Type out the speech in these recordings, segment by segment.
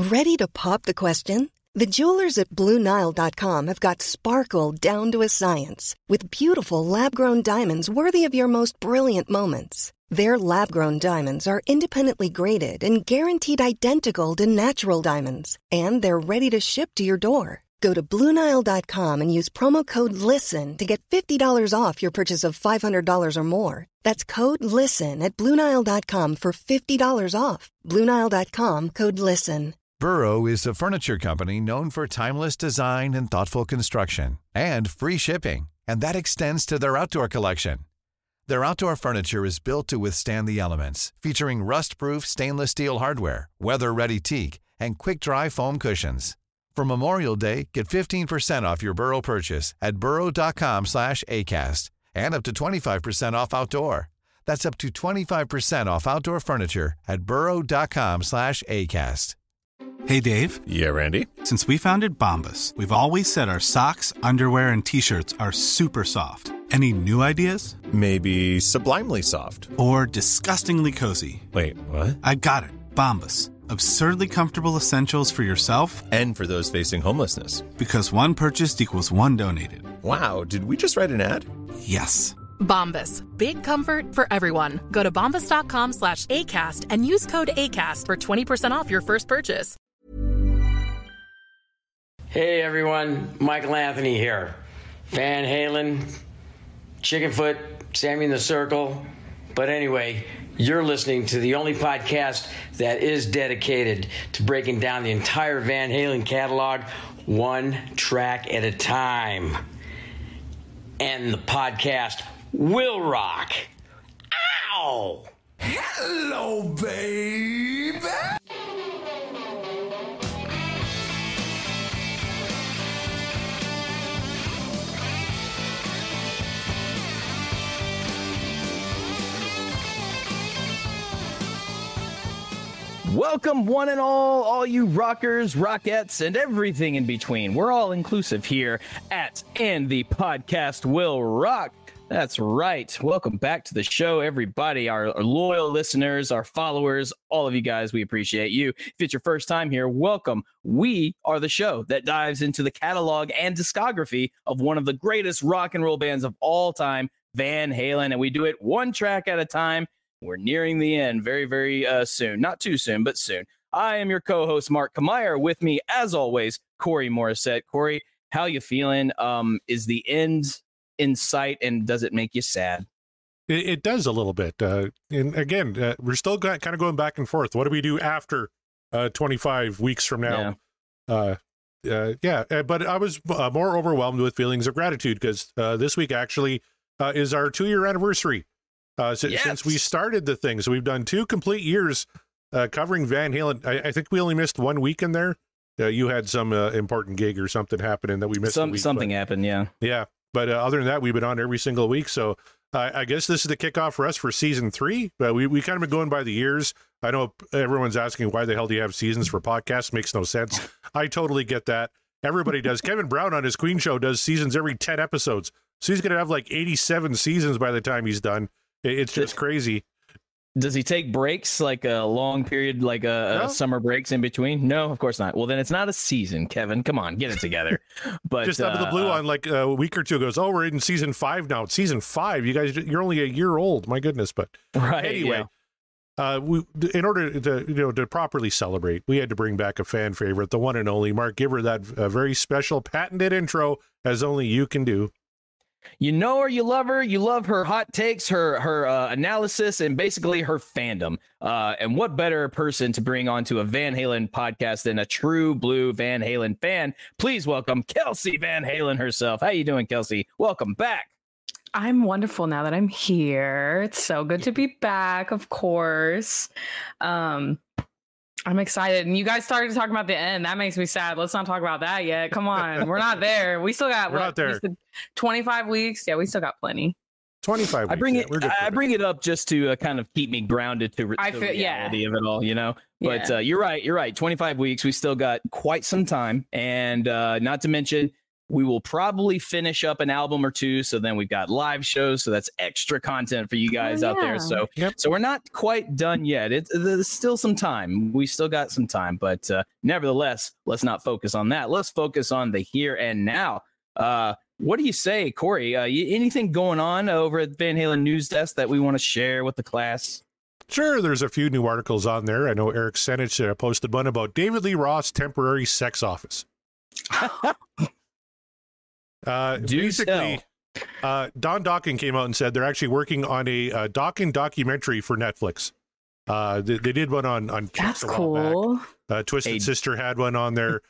Ready to pop the question? The jewelers at BlueNile.com have got sparkle down to a science with beautiful lab-grown diamonds worthy of your most brilliant moments. Their lab-grown diamonds are independently graded and guaranteed identical to natural diamonds, and they're ready to ship to your door. Go to BlueNile.com and use promo code LISTEN to get $50 off your purchase of $500 or more. That's code LISTEN at BlueNile.com for $50 off. BlueNile.com, code LISTEN. Burrow is a furniture company known for timeless design and thoughtful construction, and free shipping, and that extends to their outdoor collection. Their outdoor furniture is built to withstand the elements, featuring rust-proof stainless steel hardware, weather-ready teak, and quick-dry foam cushions. For Memorial Day, get 15% off your Burrow purchase at burrow.com/ACAST and up to 25% off outdoor. That's up to 25% off outdoor furniture at burrow.com/ACAST. Hey, Dave. Yeah, Randy. Since we founded Bombas, we've always said our socks, underwear, and T-shirts are super soft. Any new ideas? Maybe sublimely soft. Or disgustingly cozy. Wait, what? I got it. Bombas. Absurdly comfortable essentials for yourself and for those facing homelessness. Because one purchased equals one donated. Wow, did we just write an ad? Yes. Bombas. Big comfort for everyone. Go to bombas.com/ACAST and use code ACAST for 20% off your first purchase. Hey everyone, Michael Anthony here. Van Halen, Chickenfoot, Sammy in the Circle. But anyway, you're listening to the only podcast that is dedicated to breaking down the entire Van Halen catalog one track at a time. And the podcast will rock. Ow! Hello, baby! Welcome, one and all you rockers, rockettes, and everything in between. We're all inclusive here at And the Podcast Will Rock. That's right. Welcome back to the show, everybody, our loyal listeners, our followers, all of you guys. We appreciate you. If it's your first time here, welcome. We are the show that dives into the catalog and discography of one of the greatest rock and roll bands of all time, Van Halen, and we do it one track at a time. We're nearing the end very, very soon. Not too soon, but soon. I am your co-host, Mark Kamier. With me, as always, Corey Morissette. Corey, how you feeling? Is the end in sight, and does it make you sad? It does a little bit. And again, we're still kind of going back and forth. What do we do after 25 weeks from now? Yeah. But I was more overwhelmed with feelings of gratitude because this week actually is our 2-year anniversary. Since we started the thing. So we've done 2 complete years covering Van Halen. I think we only missed 1 week in there. You had some important gig or something happening that we missed. Something happened, yeah. Yeah. But other than that, we've been on every single week. So I guess this is the kickoff for us for season 3. We kind of been going by the years. I know everyone's asking, why the hell do you have seasons for podcasts? Makes no sense. I totally get that. Everybody does. Kevin Brown on his Queen show does seasons every 10 episodes. So he's going to have like 87 seasons by the time he's done. It's just crazy. Does he take breaks, like a long period, like a summer breaks in between? No, of course not. Well, then it's not a season, Kevin. Come on, get it together. But just out of the blue on like a week or two goes, we're in season 5 now. It's season 5. You guys, you're only a year old. My goodness. But anyway, in order to properly celebrate, we had to bring back a fan favorite, the one and only Mark. Give her that very special patented intro as only you can do. You know her, you love her, you love her hot takes, her analysis, and basically her fandom. And what better person to bring onto a Van Halen podcast than a true blue Van Halen fan? Please welcome Kelsey Van Halen herself. How you doing, Kelsey? Welcome back. I'm wonderful now that I'm here. It's so good to be back, of course. I'm excited. And you guys started talking about the end. That makes me sad. Let's not talk about that yet. Come on. We're not there. We still got, not there. 25 weeks. Yeah, we still got plenty. 25 weeks. I bring it up just to kind of keep me grounded to the reality of it all, you know? But you're right. 25 weeks. We still got quite some time. And not to mention, We will probably finish up an album or two. So then we've got live shows. So that's extra content for you guys out there. So so we're not quite done yet. There's still some time. We still got some time. But nevertheless, let's not focus on that. Let's focus on the here and now. What do you say, Corey? Anything going on over at Van Halen News Desk that we want to share with the class? Sure, there's a few new articles on there. I know Eric Senich posted one about David Lee Roth's temporary sex office. Basically, Don Dokken came out and said they're actually working on a Dokken documentary for Netflix. They did one on Kiss a while back. Twisted Sister had one on there.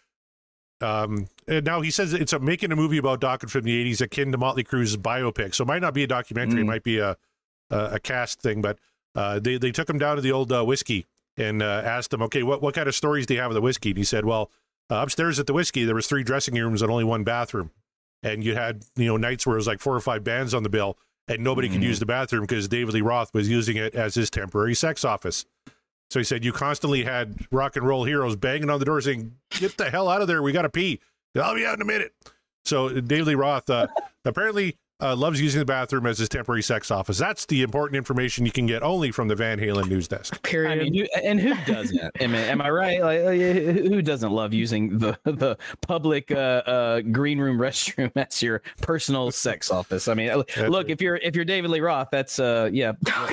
And now he says it's making a movie about Dokken from the 80s akin to Motley Crue's biopic. So it might not be a documentary. It might be a cast thing. But they took him down to the old whiskey and asked him, okay, what kind of stories do you have of the whiskey? And he said, well, upstairs at the whiskey, there was 3 dressing rooms and only 1 bathroom. And you had, nights where it was like 4 or 5 bands on the bill and nobody could use the bathroom because David Lee Roth was using it as his temporary sex office. So he said, you constantly had rock and roll heroes banging on the door saying, get the hell out of there. We got to pee. I'll be out in a minute. So David Lee Roth apparently loves using the bathroom as his temporary sex office. That's the important information you can get only from the Van Halen News Desk. Period. I mean, and who doesn't? Am I right? Like, who doesn't love using the public green room restroom as your personal sex office? I mean, look, if you're DavidLee Roth, that's yeah.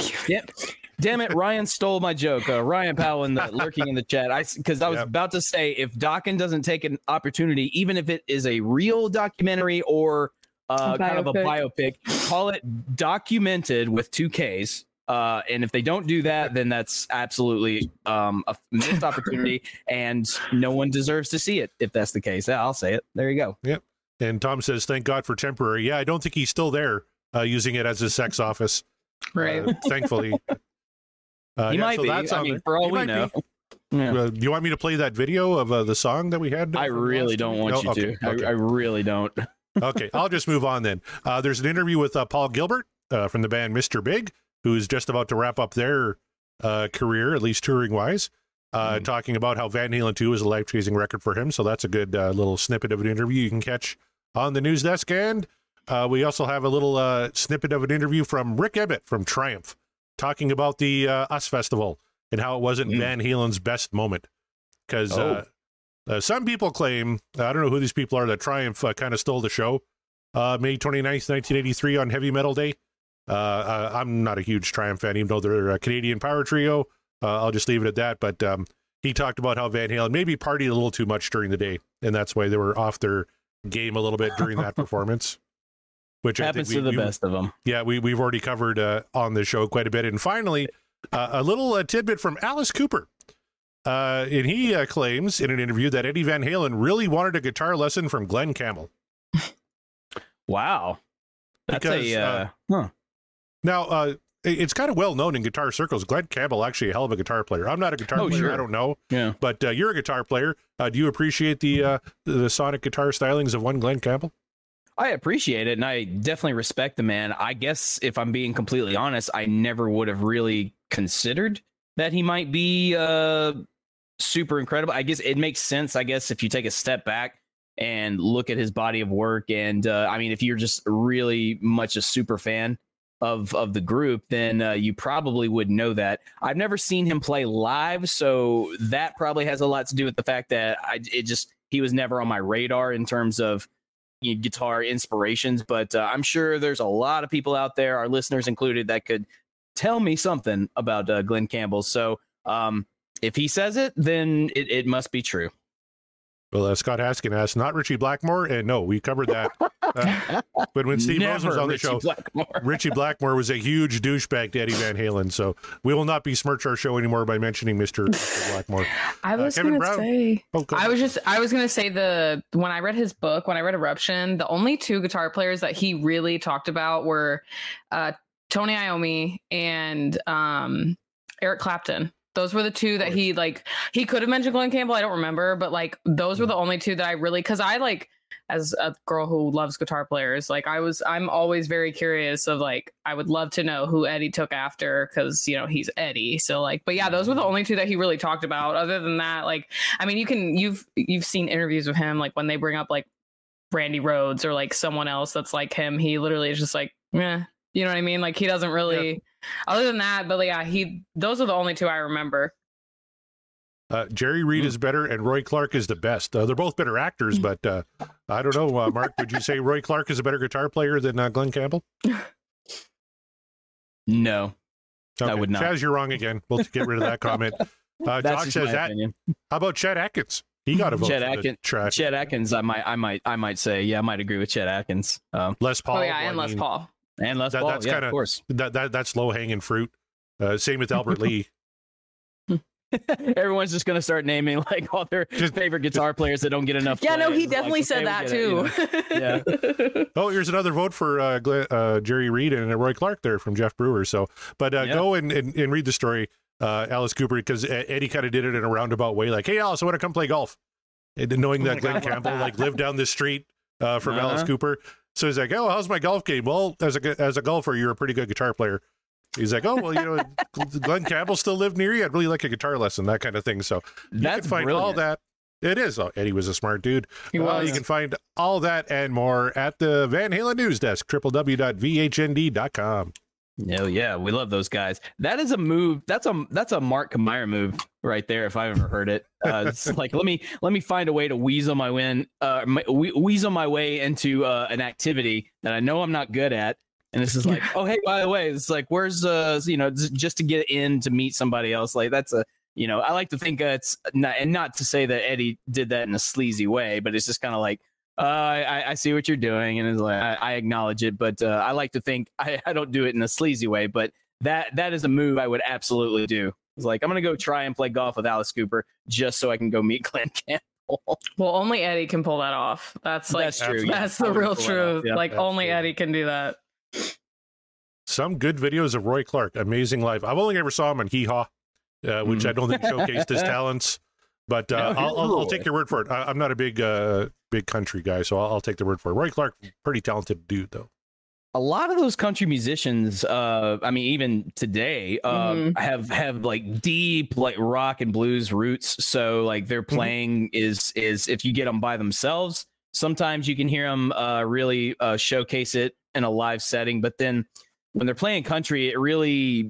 Damn it, Ryan stole my joke. Ryan Powell lurking in the chat. Because I was about to say, if Dokken doesn't take an opportunity, even if it is a real documentary or kind of a biopic, call it documented with 2 Ks. And if they don't do that, then that's absolutely a missed opportunity, and no one deserves to see it. If that's the case, I'll say it. There you go. Yep. And Tom says, "Thank God for temporary." Yeah, I don't think he's still there using it as his sex office. Right. Thankfully, he might be. I mean, for all we know. Do you want me to play that video of the song that we had? I really don't want you to. Okay. I really don't. Okay, I'll just move on then. There's an interview with Paul Gilbert from the band Mr. Big, who's just about to wrap up their career, at least touring-wise, talking about how Van Halen 2 is a life-changing record for him. So that's a good little snippet of an interview you can catch on the news desk. And we also have a little snippet of an interview from Rick Ebbett from Triumph, talking about the US Festival and how it wasn't Van Halen's best moment. Because some people claim, I don't know who these people are, that Triumph kind of stole the show May 29th, 1983 on Heavy Metal Day. I'm not a huge Triumph fan, even though they're a Canadian power trio. I'll just leave it at that. But he talked about how Van Halen maybe partied a little too much during the day, and that's why they were off their game a little bit during that performance. Which happens to the best of them. Yeah, we've already covered on the show quite a bit. And finally, a little tidbit from Alice Cooper. And he claims in an interview that Eddie Van Halen really wanted a guitar lesson from Glenn Campbell. Wow. That's Now, it's kind of well known in guitar circles. Glenn Campbell actually a hell of a guitar player. I'm not a guitar player. Sure. I don't know. Yeah. But you're a guitar player. Do you appreciate the sonic guitar stylings of one Glenn Campbell? I appreciate it, and I definitely respect the man. I guess if I'm being completely honest, I never would have really considered that he might be super incredible. I guess it makes sense, I guess, if you take a step back and look at his body of work. And I mean, if you're just really much a super fan of the group, then you probably would know that. I've never seen him play live, so that probably has a lot to do with the fact that he was never on my radar in terms of guitar inspirations. But I'm sure there's a lot of people out there, our listeners included, that could tell me something about Glenn Campbell. So if he says it, then it must be true. Well, Scott Haskin asked, not Richie Blackmore, and no, we covered that. But when Steve Rose was on the show, Richie Blackmore was a huge douchebag to Eddie Van Halen, so we will not besmirch our show anymore by mentioning Mr. Blackmore. I was going to say, I was going to say when I read his book, when I read Eruption, the only 2 guitar players that he really talked about were Tony Iommi and Eric Clapton. Those were the 2 that he could have mentioned Glenn Campbell. I don't remember, but those were the only 2 that I really, because I as a girl who loves guitar players, I'm always very curious of I would love to know who Eddie took after, because he's Eddie. So but yeah, those were the only 2 that he really talked about. Other than that, I mean, you've seen interviews with him when they bring up Randy Rhoads or like someone else that's like him. He literally is just like, yeah, you know what I mean? Like he doesn't really, other than that, but yeah, those are the only two I remember. Jerry Reed is better and Roy Clark is the best. They're both better actors, but I don't know. Mark, would you say Roy Clark is a better guitar player than Glenn Campbell? No, okay. I would not. Chaz, you're wrong again. We'll get rid of that comment. Doc says that. How about Chet Atkins? He got a vote. Chet Atkins, I might say, yeah, I might agree with Chet Atkins. Les Paul. Oh yeah, and Les Paul. And Les Paul. That's of course. That's low hanging fruit. Same with Albert Lee. Everyone's just going to start naming like all their favorite guitar players that don't get enough. Yeah, no, he definitely said that too. Yeah. Oh, here's another vote for Jerry Reed and Roy Clark there from Jeff Brewer. So, but go and read the story, Alice Cooper, because Eddie kind of did it in a roundabout way, like, "Hey, Alice, I want to come play golf," and knowing that Glenn Campbell like lived down the street from Alice Cooper. So he's like, "Oh, how's my golf game?" "Well, as a golfer, you're a pretty good guitar player." He's like, "Oh, well, you know, Glenn Campbell still lived near you. I'd really like a guitar lesson," that kind of thing. So you can find brilliant. All that. It is. Oh, Eddie was a smart dude. He was. You can find all that and more at the Van Halen News Desk, www.vhnd.com. Oh yeah, we love those guys. That is a move. That's a Mark Kamier move right there, if I've ever heard it. It's like let me find a way to weasel my way into an activity that I know I'm not good at. And this is like, oh, hey, by the way, it's like, where's, just to get in to meet somebody else. Like, that's I like to think it's not to say that Eddie did that in a sleazy way, but it's just kind of like, I see what you're doing. And it's like, I acknowledge it, but I like to think I don't do it in a sleazy way. But that is a move I would absolutely do. It's like, I'm going to go try and play golf with Alice Cooper just so I can go meet Glenn Campbell. Well, only Eddie can pull that off. That's true. That's the real truth. Yeah, like, only Eddie can do that. Some good videos of Roy Clark, amazing live. I've only ever saw him on Hee Haw, which I don't think showcased his talents, but I'll take your word for it. I'm not a big country guy, so I'll take the word for it. Roy Clark, pretty talented dude, though. A lot of those country musicians, even today, have like deep like rock and blues roots. So like their playing is if you get them by themselves, sometimes you can hear them really showcase it in a live setting, but then when they're playing country, it really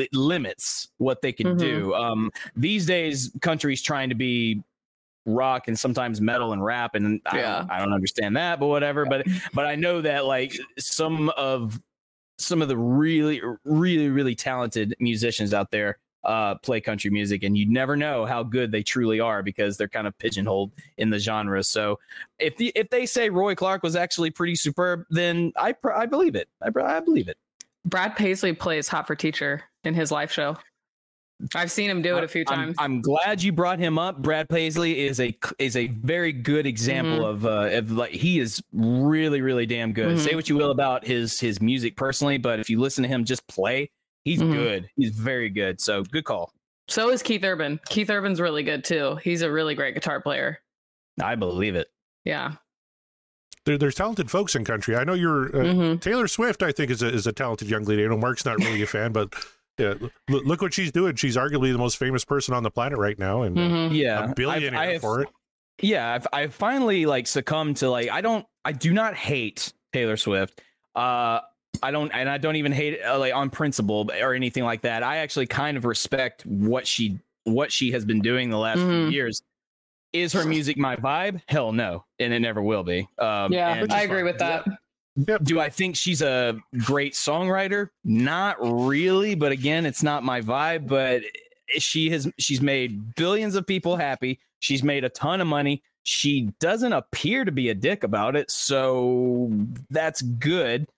limits what they can do. These days, country's trying to be rock and sometimes metal and rap, and I don't understand that, but whatever. But I know that like some of the really, really, really talented musicians out there play country music, and you never know how good they truly are because they're kind of pigeonholed in the genre. So if they say Roy Clark was actually pretty superb, then I believe it. I believe it. Brad Paisley plays Hot for Teacher in his live show. I've seen him do it a few times. I'm glad you brought him up. Brad Paisley is a very good example of like he is really, really damn good. Say what you will about his music personally, but if you listen to him just play, he's good. He's very good. So good call. So is Keith Urban. Keith Urban's really good too. He's a really great guitar player. I believe it. Yeah. There's talented folks in country. I know you're Taylor Swift, I think, is a talented young lady. I know Mark's not really a fan, but yeah, look what she's doing. She's arguably the most famous person on the planet right now, and a billionaire for it. Yeah, I've finally like succumbed to like I do not hate Taylor Swift. I don't even hate it like on principle or anything like that. I actually kind of respect what she has been doing the last few years. Is her music my vibe? Hell no, and it never will be. I agree with that. Yep. Do I think she's a great songwriter? Not really, but again, it's not my vibe. But she's made billions of people happy. She's made a ton of money. She doesn't appear to be a dick about it, so that's good.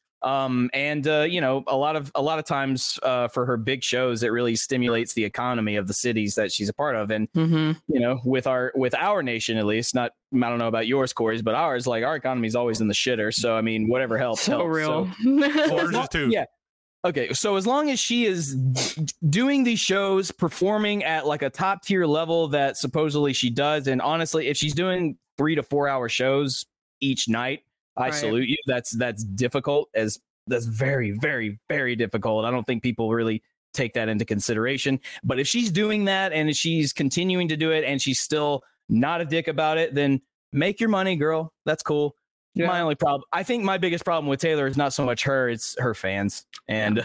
A lot of times for her big shows, it really stimulates the economy of the cities that she's a part of. And with our nation, at least, I don't know about yours, Corey's, but ours, like our economy is always in the shitter. So I mean, whatever helps. So helps. real. Ours too. Yeah. Okay, so as long as she is doing these shows, performing at like a top tier level that supposedly she does, and honestly, if she's doing 3 to 4 hour shows each night, I salute you. That's difficult. That's very, very, very difficult. I don't think people really take that into consideration. But if she's doing that and she's continuing to do it and she's still not a dick about it, then make your money, girl. That's cool. My only problem, I think my biggest problem with Taylor is not so much her, it's her fans. And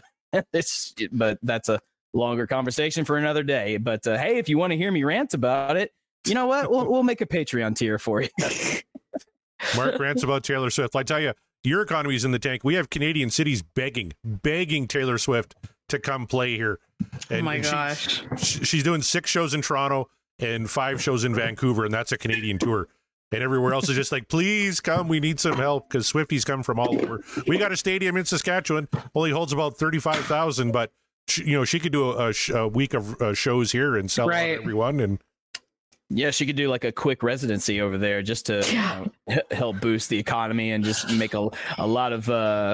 but that's a longer conversation for another day. But hey, if you want to hear me rant about it, you know what? We'll make a Patreon tier for you. Mark rants about Taylor Swift. I tell you, your economy's in the tank. We have Canadian cities begging Taylor Swift to come play here. And, oh my gosh. She's doing 6 shows in Toronto and 5 shows in Vancouver, and that's a Canadian tour. And everywhere else is just like, please come. We need some help because Swifties come from all over. We got a stadium in Saskatchewan, only holds about 35,000, but she could do a week of shows here and sell out everyone. And yeah, she could do like a quick residency over there just to help boost the economy and just make a lot of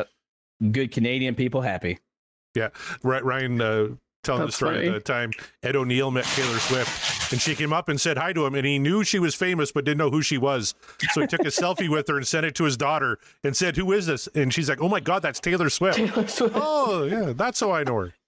good Canadian people happy. Yeah, Ryan telling the story at the time, Ed O'Neill met Taylor Swift, and she came up and said hi to him, and he knew she was famous but didn't know who she was. So he took a selfie with her and sent it to his daughter and said, "Who is this?" And she's like, "Oh my God, that's Taylor Swift." Oh yeah, that's how I know her.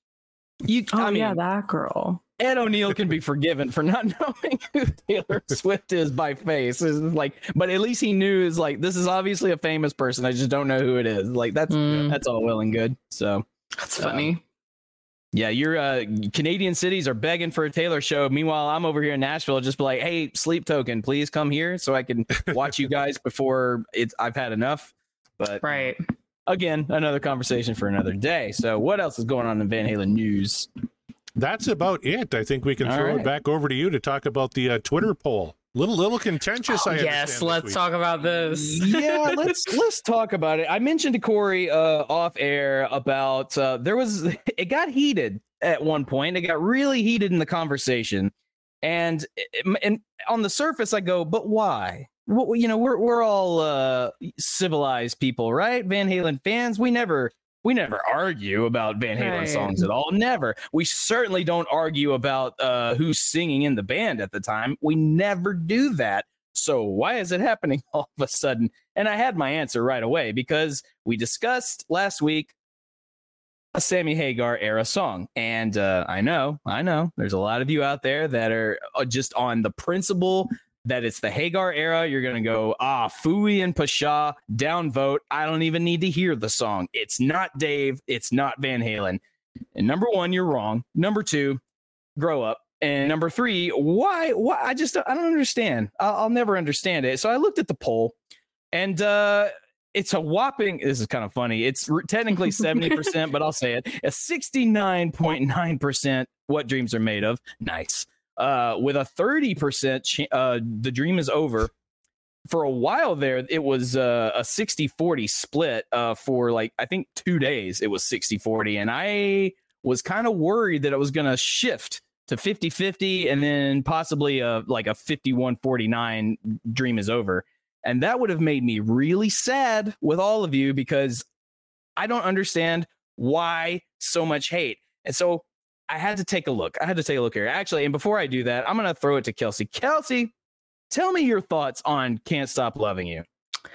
I mean, that girl. Ed O'Neill can be forgiven for not knowing who Taylor Swift is by face. It's like, but at least he knew is like, this is obviously a famous person. I just don't know who it is. Like that's all well and good. So that's funny. Yeah, your Canadian cities are begging for a Taylor show. Meanwhile, I'm over here in Nashville, just be like, hey, Sleep Token, please come here so I can watch you guys before I've had enough. But again, another conversation for another day. So what else is going on in Van Halen news? That's about it. I think we can throw it back over to you to talk about the Twitter poll. Little contentious. Yes, let's talk about this. Yeah, let's talk about it. I mentioned to Corey off air about it got heated at one point. It got really heated in the conversation, and on the surface, I go, but why? Well, we're all civilized people, right? Van Halen fans. We never argue about Van Halen songs at all. Never. We certainly don't argue about who's singing in the band at the time. We never do that. So why is it happening all of a sudden? And I had my answer right away because we discussed last week a Sammy Hagar era song. And I know there's a lot of you out there that are just on the principle that it's the Hagar era. You're going to go, Fooey and Pasha, downvote. I don't even need to hear the song. It's not Dave. It's not Van Halen. And number 1, you're wrong. Number 2, grow up. And number 3, why? I don't understand. I'll never understand it. So I looked at the poll, and it's a whopping, this is kind of funny. It's technically 70%, but I'll say it. A 69.9% What Dreams Are Made Of. Nice. With a 30% The Dream Is Over. For a while there, it was a 60-40 split for like, I think 2 days. It was 60-40. And I was kind of worried that it was going to shift to 50-50 and then possibly like a 51-49 Dream Is Over. And that would have made me really sad with all of you because I don't understand why so much hate. And so I had to take a look. Here. Actually, and before I do that, I'm going to throw it to Kelsey. Kelsey, tell me your thoughts on Can't Stop Loving You.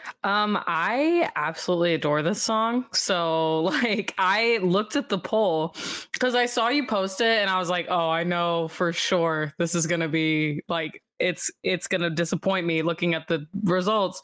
I absolutely adore this song. So like I looked at the poll because I saw you post it and I was like, oh, I know for sure this is going to be like, it's going to disappoint me looking at the results.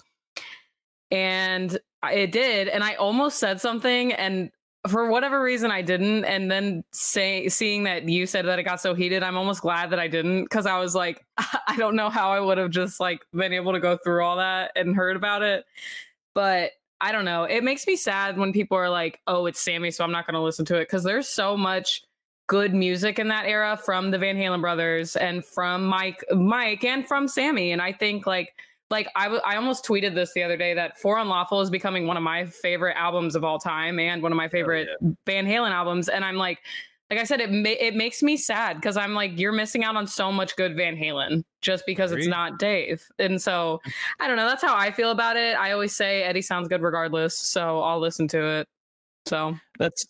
And it did. And I almost said something and for whatever reason I didn't. And then seeing that you said that it got so heated, I'm almost glad that I didn't. Cause I was like, I don't know how I would have just like been able to go through all that and heard about it. But I don't know. It makes me sad when people are like, oh, it's Sammy, so I'm not going to listen to it. Cause there's so much good music in that era from the Van Halen brothers and from Mike and from Sammy. And I think like I almost tweeted this the other day that For Unlawful is becoming one of my favorite albums of all time and one of my favorite Van Halen albums. And I'm like I said, it makes me sad because I'm like, you're missing out on so much good Van Halen just because it's not Dave. And so I don't know. That's how I feel about it. I always say Eddie sounds good regardless. So I'll listen to it. So that's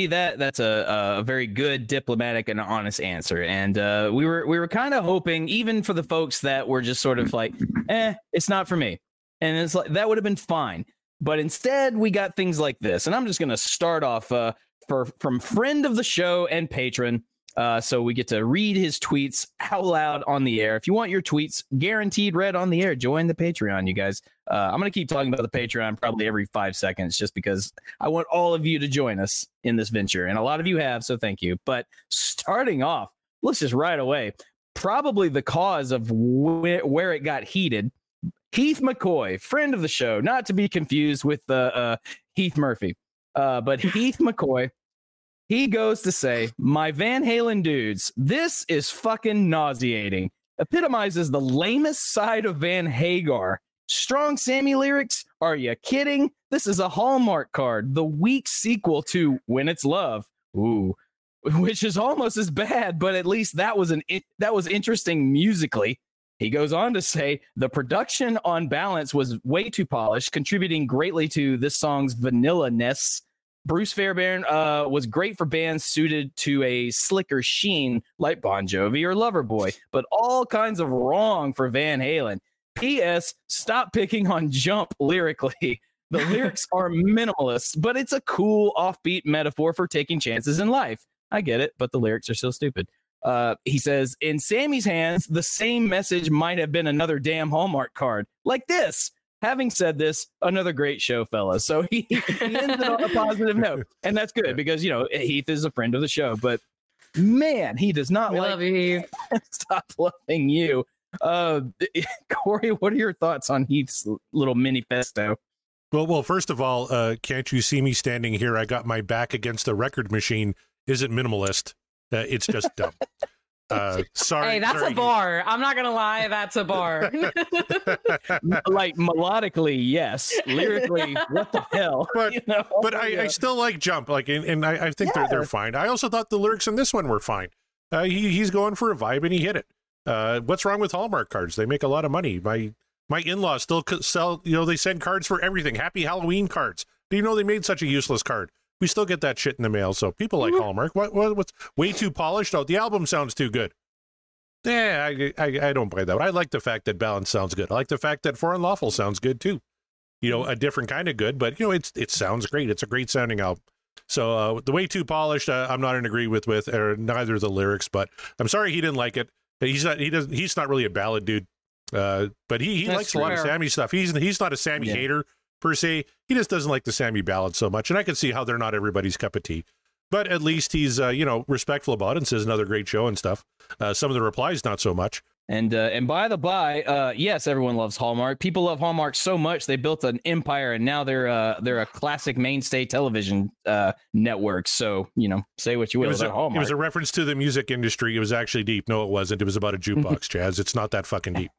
a very good diplomatic and honest answer. And we were kind of hoping, even for the folks that were just sort of like, it's not for me. And it's like, that would have been fine. But instead we got things like this. And I'm just going to start off from friend of the show and patron, So we get to read his tweets out loud on the air. If you want your tweets guaranteed read on the air, join the Patreon, you guys. I'm going to keep talking about the Patreon probably every 5 seconds just because I want all of you to join us in this venture. And a lot of you have, so thank you. But starting off, let's just right away, probably the cause of where it got heated. Heath McCoy, friend of the show, not to be confused with Heath Murphy, but Heath McCoy. He goes to say, my Van Halen dudes, this is fucking nauseating. Epitomizes the lamest side of Van Hagar. Strong Sammy lyrics? Are you kidding? This is a Hallmark card, the weak sequel to When It's Love. Ooh, which is almost as bad, but at least that was interesting musically. He goes on to say, the production on balance was way too polished, contributing greatly to this song's vanilla-ness. Bruce Fairbairn was great for bands suited to a slicker sheen like Bon Jovi or Loverboy, but all kinds of wrong for Van Halen. P.S. Stop picking on Jump lyrically. The lyrics are minimalist, but it's a cool offbeat metaphor for taking chances in life. I get it, but the lyrics are still stupid. He says, in Sammy's hands, the same message might have been another damn Hallmark card like this. Having said this, another great show, fellas. So he ended on a positive note, and that's good because, you know, Heath is a friend of the show, but man, he does not love you, Heath. Stop loving you. Corey, what are your thoughts on Heath's little manifesto? Well, first of all, can't you see me standing here? I got my back against a record machine. Isn't minimalist. It's just dumb. Sorry. Hey, that's a bar. I'm not gonna lie, that's a bar. Like melodically, yes. Lyrically, what the hell? But you know? I still like Jump. Like, and I think they're fine. I also thought the lyrics in this one were fine. He's going for a vibe and he hit it. What's wrong with Hallmark cards? They make a lot of money. My in-laws still sell. You know, they send cards for everything. Happy Halloween cards. Do you know they made such a useless card? We still get that shit in the mail, so people like Hallmark. What's way too polished? Oh, the album sounds too good. Yeah, I don't buy that. I like the fact that Balance sounds good. I like the fact that For Unlawful sounds good too. You know, a different kind of good, but you know, it sounds great. It's a great sounding album. So the way too polished, I'm not in agreement with, or neither the lyrics. But I'm sorry he didn't like it. He's not really a ballad dude. But he likes a lot of Sammy stuff. He's not a Sammy hater per se. He just doesn't like the Sammy ballad so much, and I can see how they're not everybody's cup of tea. But at least he's respectful about it and says another great show and stuff. Some of the replies not so much. And by the by, yes, everyone loves Hallmark. People love Hallmark so much they built an empire, and now they're a classic mainstay television network. So say what you will about Hallmark. It was a reference to the music industry. It was actually deep. No, it wasn't. It was about a jukebox, Chaz. It's not that fucking deep.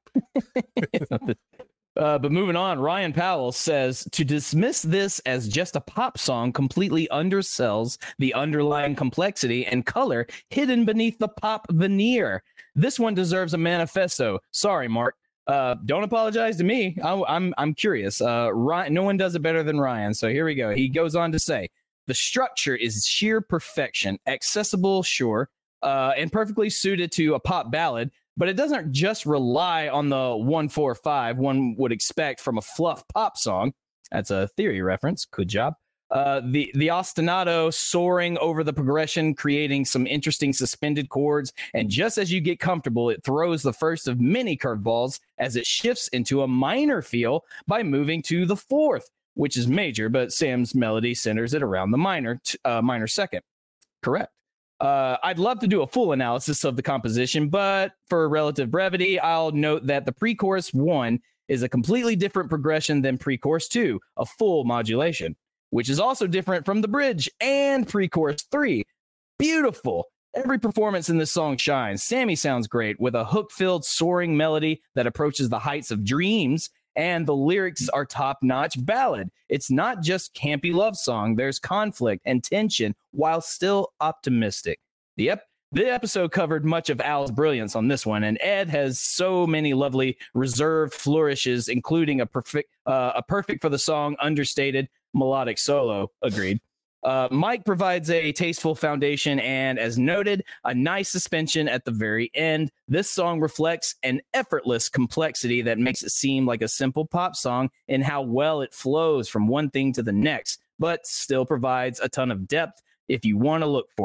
But moving on, Ryan Powell says, to dismiss this as just a pop song completely undersells the underlying complexity and color hidden beneath the pop veneer. This one deserves a manifesto. Sorry, Mark. Don't apologize to me. I'm curious. Ryan, no one does it better than Ryan. So here we go. He goes on to say, the structure is sheer perfection, accessible, sure, and perfectly suited to a pop ballad. But it doesn't just rely on the 1-4-5 one would expect from a fluff pop song. That's a theory reference. Good job. The ostinato soaring over the progression, creating some interesting suspended chords. And just as you get comfortable, it throws the first of many curveballs as it shifts into a minor feel by moving to the fourth, which is major, but Sam's melody centers it around the minor second. Correct. I'd love to do a full analysis of the composition, but for relative brevity, I'll note that the pre-chorus 1 is a completely different progression than pre-chorus 2, a full modulation, which is also different from the bridge and pre-chorus 3. Beautiful. Every performance in this song shines. Sammy sounds great with a hook-filled soaring melody that approaches the heights of dreams, and the lyrics are top-notch ballad. It's not just campy love song. There's conflict and tension while still optimistic. The episode covered much of Al's brilliance on this one, and Ed has so many lovely reserved flourishes, including a perfect for the song understated melodic solo. Agreed. Mike provides a tasteful foundation and, as noted, a nice suspension at the very end. This song reflects an effortless complexity that makes it seem like a simple pop song in how well it flows from one thing to the next, but still provides a ton of depth if you want to look for it.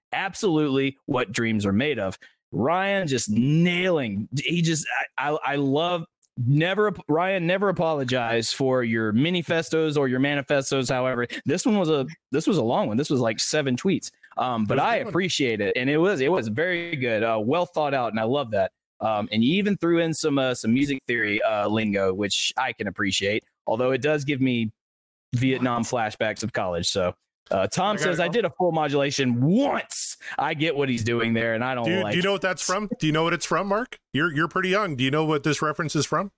absolutely what dreams are made of. Ryan just nailing. I love. Ryan, never apologize for your manifestos or your manifestos. However, this was a long one. This was like 7 tweets. But I appreciate it, and it was very good, well thought out, and I love that. And you even threw in some music theory lingo, which I can appreciate. Although it does give me Vietnam flashbacks of college. So Tom says I did a full modulation once. I get what he's doing there, and I don't like. Do you know what that's from? Do you know what it's from, Mark? You're pretty young. Do you know what this reference is from?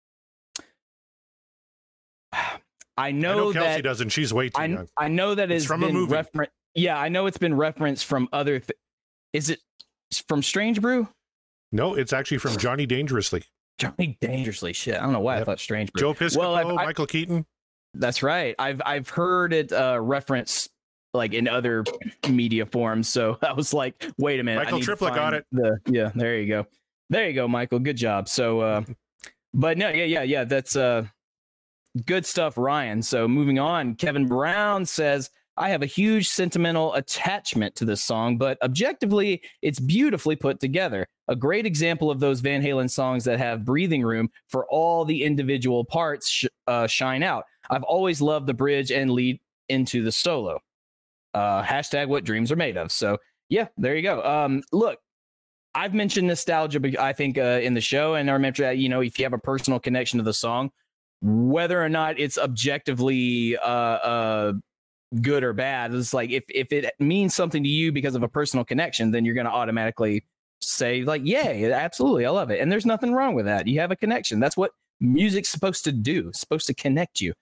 I know Kelsey that doesn't. She's way too young. I know that it's from been a movie. Yeah, I know it's been referenced from other. Is it from Strange Brew? No, it's actually from Johnny Dangerously. Johnny Dangerously. Shit, I don't know why I thought Strange Brew. Joe Piscopo, Michael Keaton. That's right. I've heard it referenced like in other media forms. So I was like, wait a minute. Michael Triplett got it. Yeah, there you go, Michael. Good job. So, but no, yeah. That's good stuff, Ryan. So moving on, Kevin Brown says, I have a huge sentimental attachment to this song, but objectively, it's beautifully put together. A great example of those Van Halen songs that have breathing room for all the individual parts shine out. I've always loved the bridge and lead into the solo. Hashtag what dreams are made of. So yeah, there you go. Look, I've mentioned nostalgia, I think, in the show, and I remember that, if you have a personal connection to the song, whether or not it's objectively good or bad, it's like if it means something to you because of a personal connection, then you're going to automatically say like, yeah, absolutely, I love it. And there's nothing wrong with that. You have a connection. That's what music's supposed to do. It's supposed to connect you.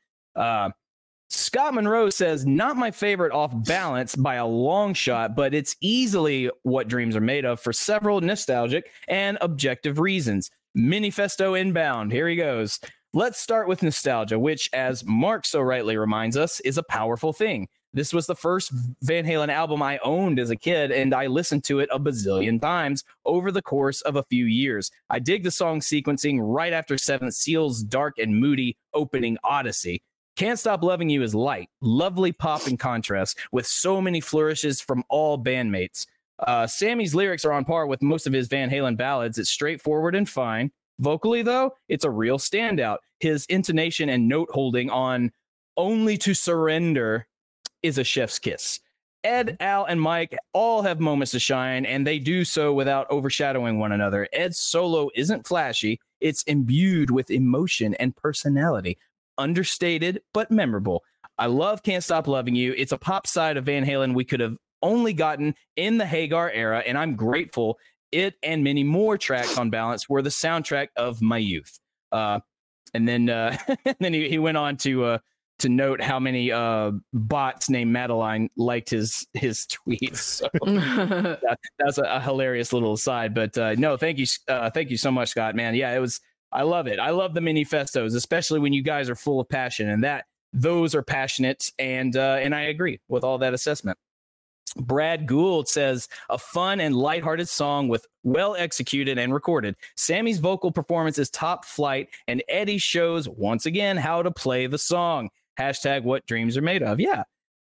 Scott Monroe says, not my favorite Off Balance by a long shot, but it's easily what dreams are made of for several nostalgic and objective reasons. Manifesto inbound. Here he goes. Let's start with nostalgia, which, as Mark so rightly reminds us, is a powerful thing. This was the first Van Halen album I owned as a kid, and I listened to it a bazillion times over the course of a few years. I dig the song sequencing right after Seventh Seal's dark and moody opening Odyssey. Can't Stop Loving You is light, lovely pop in contrast, with so many flourishes from all bandmates. Sammy's lyrics are on par with most of his Van Halen ballads. It's straightforward and fine. Vocally, though, it's a real standout. His intonation and note holding on Only to Surrender is a chef's kiss. Ed, Al, and Mike all have moments to shine, and they do so without overshadowing one another. Ed's solo isn't flashy. It's imbued with emotion and personality. Understated, but memorable. I love Can't Stop Loving You. It's a pop side of Van Halen we could have only gotten in the Hagar era, and I'm grateful it and many more tracks on Balance were the soundtrack of my youth. And then he went on to note how many bots named Madeline liked his tweets. So that's a hilarious little aside. But no, thank you so much, Scott. Man, yeah, I love it. I love the manifestos, especially when you guys are full of passion, and those are passionate. And I agree with all that assessment. Brad Gould says, a fun and lighthearted song with well executed and recorded. Sammy's vocal performance is top flight, and Eddie shows once again how to play the song. Hashtag what dreams are made of. Yeah.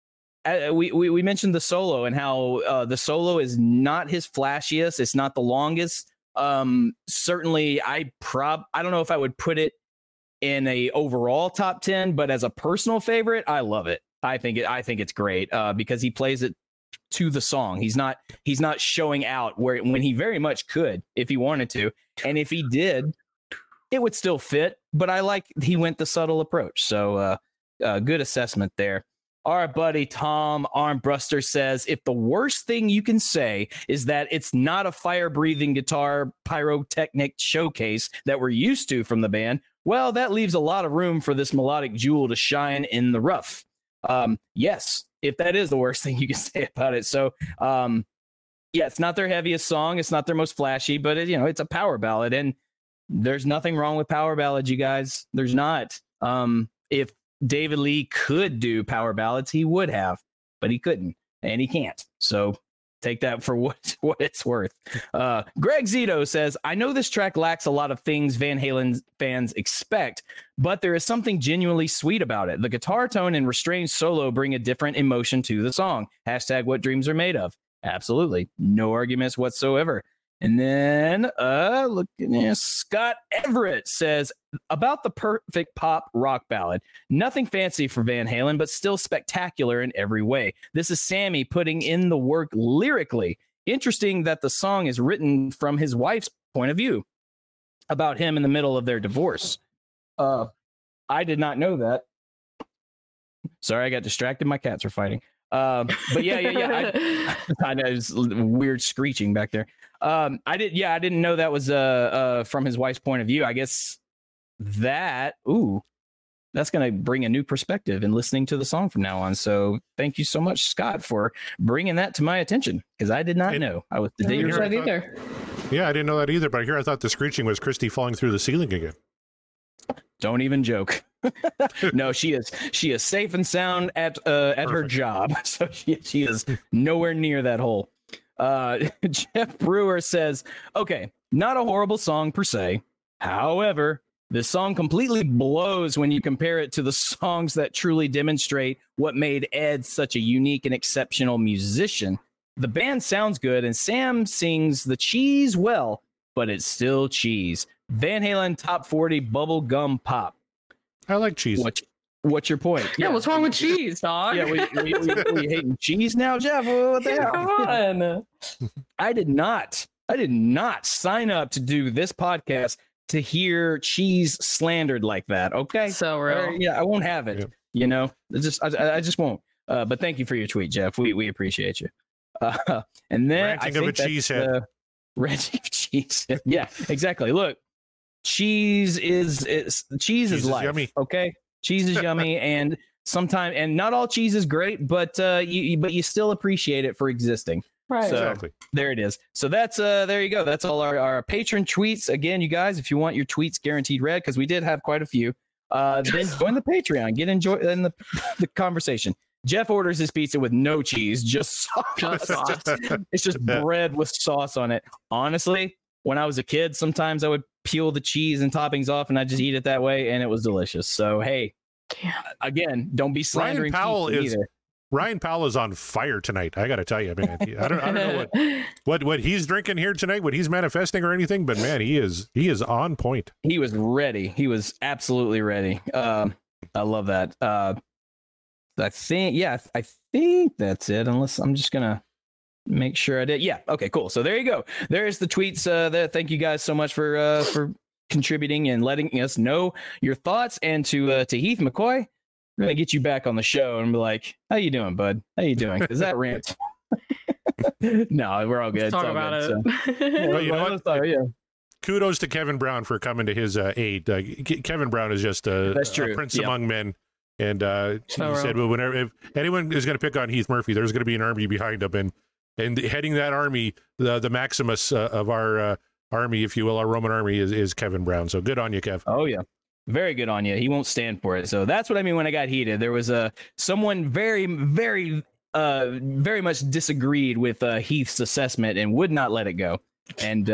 We mentioned the solo and how the solo is not his flashiest. It's not the longest. Certainly I don't know if I would put it in a overall top 10, but as a personal favorite, I love it. I think it's great because he plays it to the song. He's not showing out when he very much could if he wanted to, and if he did, it would still fit. But I like he went the subtle approach. So good assessment there. All right, buddy. Tom Armbruster says, if the worst thing you can say is that it's not a fire-breathing guitar pyrotechnic showcase that we're used to from the band, well, that leaves a lot of room for this melodic jewel to shine in the rough. Yes, if that is the worst thing you can say about it. So, yeah, it's not their heaviest song. It's not their most flashy, but it's a power ballad, and there's nothing wrong with power ballads, you guys. There's not. If David Lee could do power ballads, he would have, but he couldn't, and he can't. So take that for what it's worth. Greg Zito says, I know this track lacks a lot of things Van Halen fans expect, but there is something genuinely sweet about it. The guitar tone and restrained solo bring a different emotion to the song. Hashtag what dreams are made of. Absolutely. No arguments whatsoever. And then look at this. Scott Everett says about the perfect pop rock ballad. Nothing fancy for Van Halen, but still spectacular in every way. This is Sammy putting in the work lyrically. Interesting that the song is written from his wife's point of view about him in the middle of their divorce. I did not know that. Sorry, I got distracted. My cats are fighting. But yeah. I know it's weird screeching back there. I didn't know that was from his wife's point of view. I guess that's going to bring a new perspective in listening to the song from now on. So thank you so much, Scott, for bringing that to my attention, because I did not know. I was the day either. Yeah, I didn't know that either. But here I thought the screeching was Christy falling through the ceiling again. Don't even joke. No, she is safe and sound at her job. So she is nowhere near that hole. Jeff Brewer says, okay, not a horrible song per se. However, this song completely blows when you compare it to the songs that truly demonstrate what made Ed such a unique and exceptional musician. The band sounds good and Sam sings the cheese well, but it's still cheese. Van Halen top 40 bubble gum pop. I like cheese. What's your point? Yeah, what's wrong with cheese, dog? Yeah, we hating cheese now, Jeff? What the hell? Come on. I did not sign up to do this podcast to hear cheese slandered like that. Okay, so real. Yeah, I won't have it. Yeah. You know, I just won't. But thank you for your tweet, Jeff. We appreciate you. And then ranting of a cheesehead. Ranting of cheese. Yeah, exactly. Look, cheese is life. Yummy. Okay. Cheese is yummy, and sometimes, and not all cheese is great, but you still appreciate it for existing. Right. So, exactly. There it is. So that's there you go. That's all our patron tweets. Again, you guys, if you want your tweets guaranteed read, because we did have quite a few, then join the Patreon. Get enjoy in the conversation. Jeff orders his pizza with no cheese, just sauce. It's just bread with sauce on it. Honestly, when I was a kid, sometimes I would peel the cheese and toppings off and I just eat it that way, and it was delicious. So hey, again, don't be slandering Ryan Powell is on fire tonight. I got to tell you, man. I don't know what he's drinking here tonight, what he's manifesting or anything, but man, he is on point. He was ready. He was absolutely ready. I love that. I think that's it. Unless I'm just gonna make sure I did. Yeah. Okay, cool. So there you go. There's the tweets there. Thank you guys so much for contributing and letting us know your thoughts. And to Heath McCoy, we're gonna get you back on the show and be like, how you doing, bud? How you doing? Is that rant? No, we're all good. Let's talk about it. So. Well, you know what? Kudos to Kevin Brown for coming to his aid. Kevin Brown is just a prince among men. And he said, well, whenever if anyone is going to pick on Heath Murphy, there's going to be an army behind him, and heading that army, the Maximus of our army, if you will, our Roman army is Kevin Brown. So good on you, Kev. Oh yeah, very good on you. He won't stand for it. So that's what I mean when I got heated. There was someone very, very, very much disagreed with Heath's assessment and would not let it go. And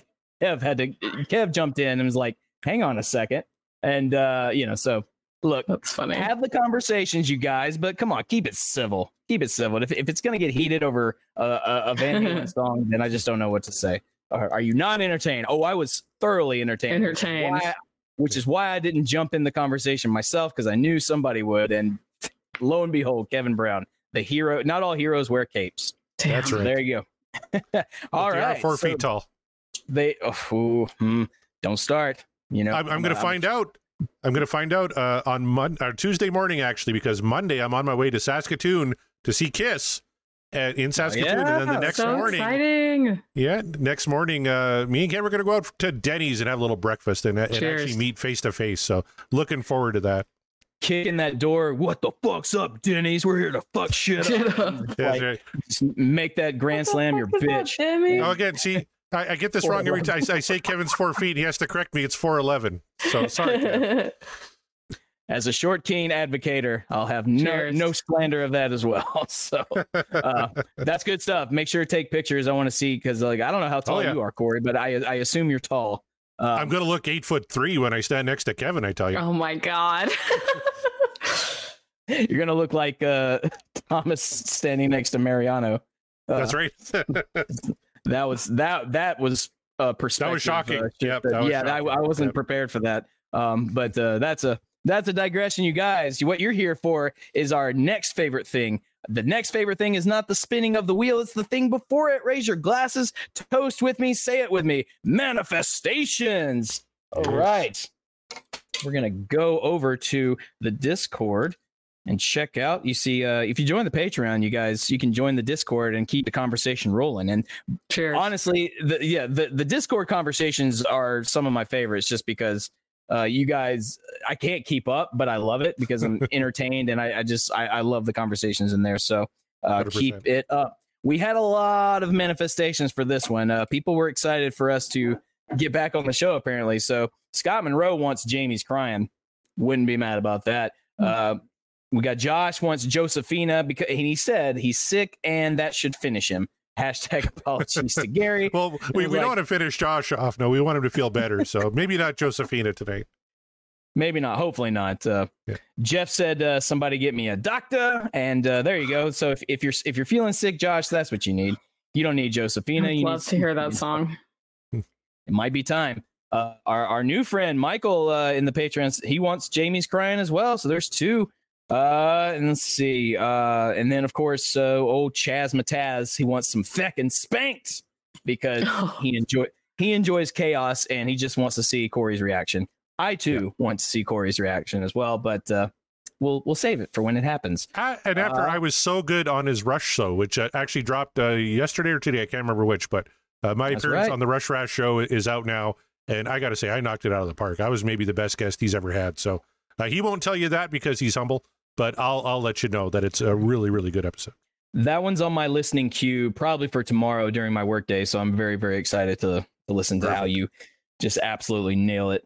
Kev jumped in and was like, "Hang on a second," and so. Look, that's funny. Have the conversations, you guys, but come on, keep it civil. Keep it civil. If it's going to get heated over a Van Halen song, then I just don't know what to say. Are you not entertained? Oh, I was thoroughly entertained. Which is why I didn't jump in the conversation myself, because I knew somebody would. And lo and behold, Kevin Brown, the hero. Not all heroes wear capes. Damn. That's right. There you go. All right. 4 feet tall. Don't start. You know, I'm going to find out. I'm going to find out on Tuesday morning, actually, because Monday I'm on my way to Saskatoon to see Kiss in Saskatoon. And then the next morning, exciting. Yeah, next morning, me and Ken are going to go out to Denny's and have a little breakfast and actually meet face to face. So looking forward to that. Kicking that door. What the fuck's up, Denny's? We're here to fuck shit up. Right. Make that grand slam your bitch. Oh, again, see. I get this wrong every time. I say Kevin's 4 feet. He has to correct me. It's 4'11". So sorry, Kevin. As a short cane advocator, I'll have no slander of that as well. So that's good stuff. Make sure to take pictures. I want to see, because I don't know how tall you are, Corey, but I assume you're tall. I'm going to look 8'3" when I stand next to Kevin, I tell you. Oh my God. You're going to look like Thomas standing next to Mariano. That's right. that was perspective. That was shocking. I wasn't prepared for that. But that's a digression, you guys. What you're here for is our next favorite thing. The next favorite thing is not the spinning of the wheel. It's the thing before it. Raise your glasses, toast with me, say it with me. Manifestations. All right. We're going to go over to the Discord and check out. You see, if you join the Patreon, you guys, you can join the Discord and keep the conversation rolling. And cheers. Honestly, the Discord conversations are some of my favorites just because you guys, I can't keep up, but I love it because I'm entertained and I love the conversations in there. So keep it up. We had a lot of manifestations for this one. People were excited for us to get back on the show, apparently. So Scott Monroe wants Jamie's crying. Wouldn't be mad about that. We got Josh wants Josephina because he said he's sick and that should finish him. Hashtag apologies to Gary. Well, we don't want to finish Josh off. No, we want him to feel better. So maybe not Josephina today. Maybe not. Hopefully not. Jeff said somebody get me a doctor, and there you go. So if you're feeling sick, Josh, that's what you need. You don't need Josephina. I'd love to hear that song. It might be time. Our new friend Michael in the Patreon, he wants Jamie's crying as well. So there's two. And let's see. And then of course, old Chaz Mataz, he wants some feckin' spanked because he enjoys chaos and he just wants to see Corey's reaction. I too want to see Corey's reaction as well, but we'll save it for when it happens. And after I was so good on his Rush show, which actually dropped yesterday or today, I can't remember which, but my appearance on the Rush Rash show is out now, and I got to say, I knocked it out of the park. I was maybe the best guest he's ever had. So he won't tell you that because he's humble. But I'll let you know that it's a really, really good episode. That one's on my listening queue probably for tomorrow during my workday. So I'm very, very excited to listen to how you just absolutely nail it.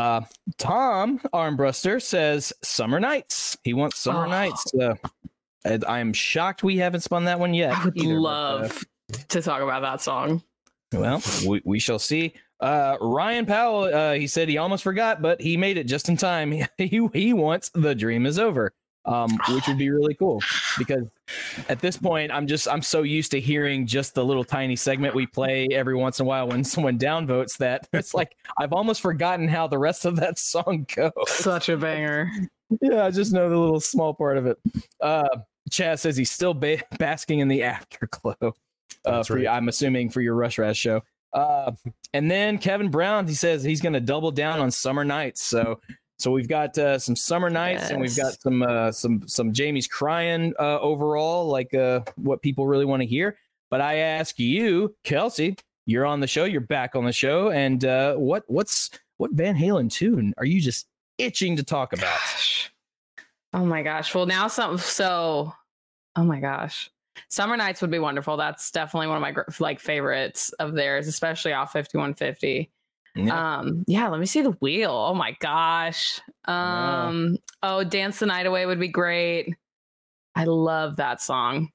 Tom Armbruster says Summer Nights. He wants Summer Nights. I'm shocked we haven't spun that one yet. I would love to talk about that song. Well, we shall see. Ryan Powell, he said he almost forgot, but he made it just in time. He wants The Dream Is Over. Which would be really cool because at this point I'm so used to hearing just the little tiny segment we play every once in a while when someone downvotes that it's like I've almost forgotten how the rest of that song goes. Such a banger. Yeah, I just know the little small part of it. Chaz says he's still basking in the afterglow. Right. I'm assuming for your Rush Rash show. And then Kevin Brown, he says he's going to double down on Summer Nights. So we've got some Summer Nights, and we've got some Jamie's crying overall, like what people really want to hear. But I ask you, Kelsey, you're on the show, you're back on the show, and what Van Halen tune are you just itching to talk about? Oh my gosh! Well, now oh my gosh, Summer Nights would be wonderful. That's definitely one of my favorites of theirs, especially off 5150. Yeah, let me see the wheel. Oh my gosh. Dance the Night Away would be great. I love that song.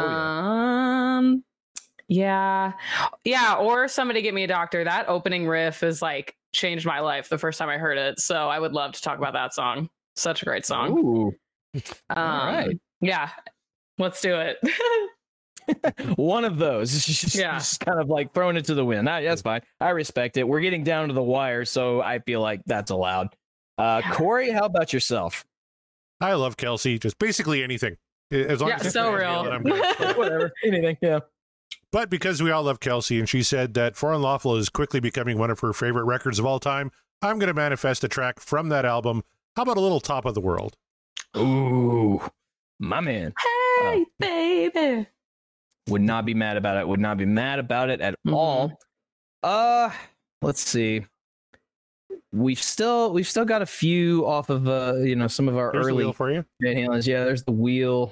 Yeah, or Somebody Get Me a Doctor. That opening riff is like changed my life the first time I heard it, so I would love to talk about that song. Such a great song. Ooh. All right. Yeah, let's do it. One of those. Just kind of like throwing it to the wind. That's fine. I respect it. We're getting down to the wire, so I feel like that's allowed. Corey, how about yourself? I love Kelsey. Just basically anything. As long as so real. Whatever. Anything. Yeah. But because we all love Kelsey, and she said that For Unlawful is quickly becoming one of her favorite records of all time, I'm going to manifest a track from that album. How about a little Top of the World? Ooh, my man. Hey, baby. Would not be mad about it. Would not be mad about it at all. Let's see. We've still got a few off of some of our There's early the wheel for you. Van Halen's. Yeah, there's the wheel.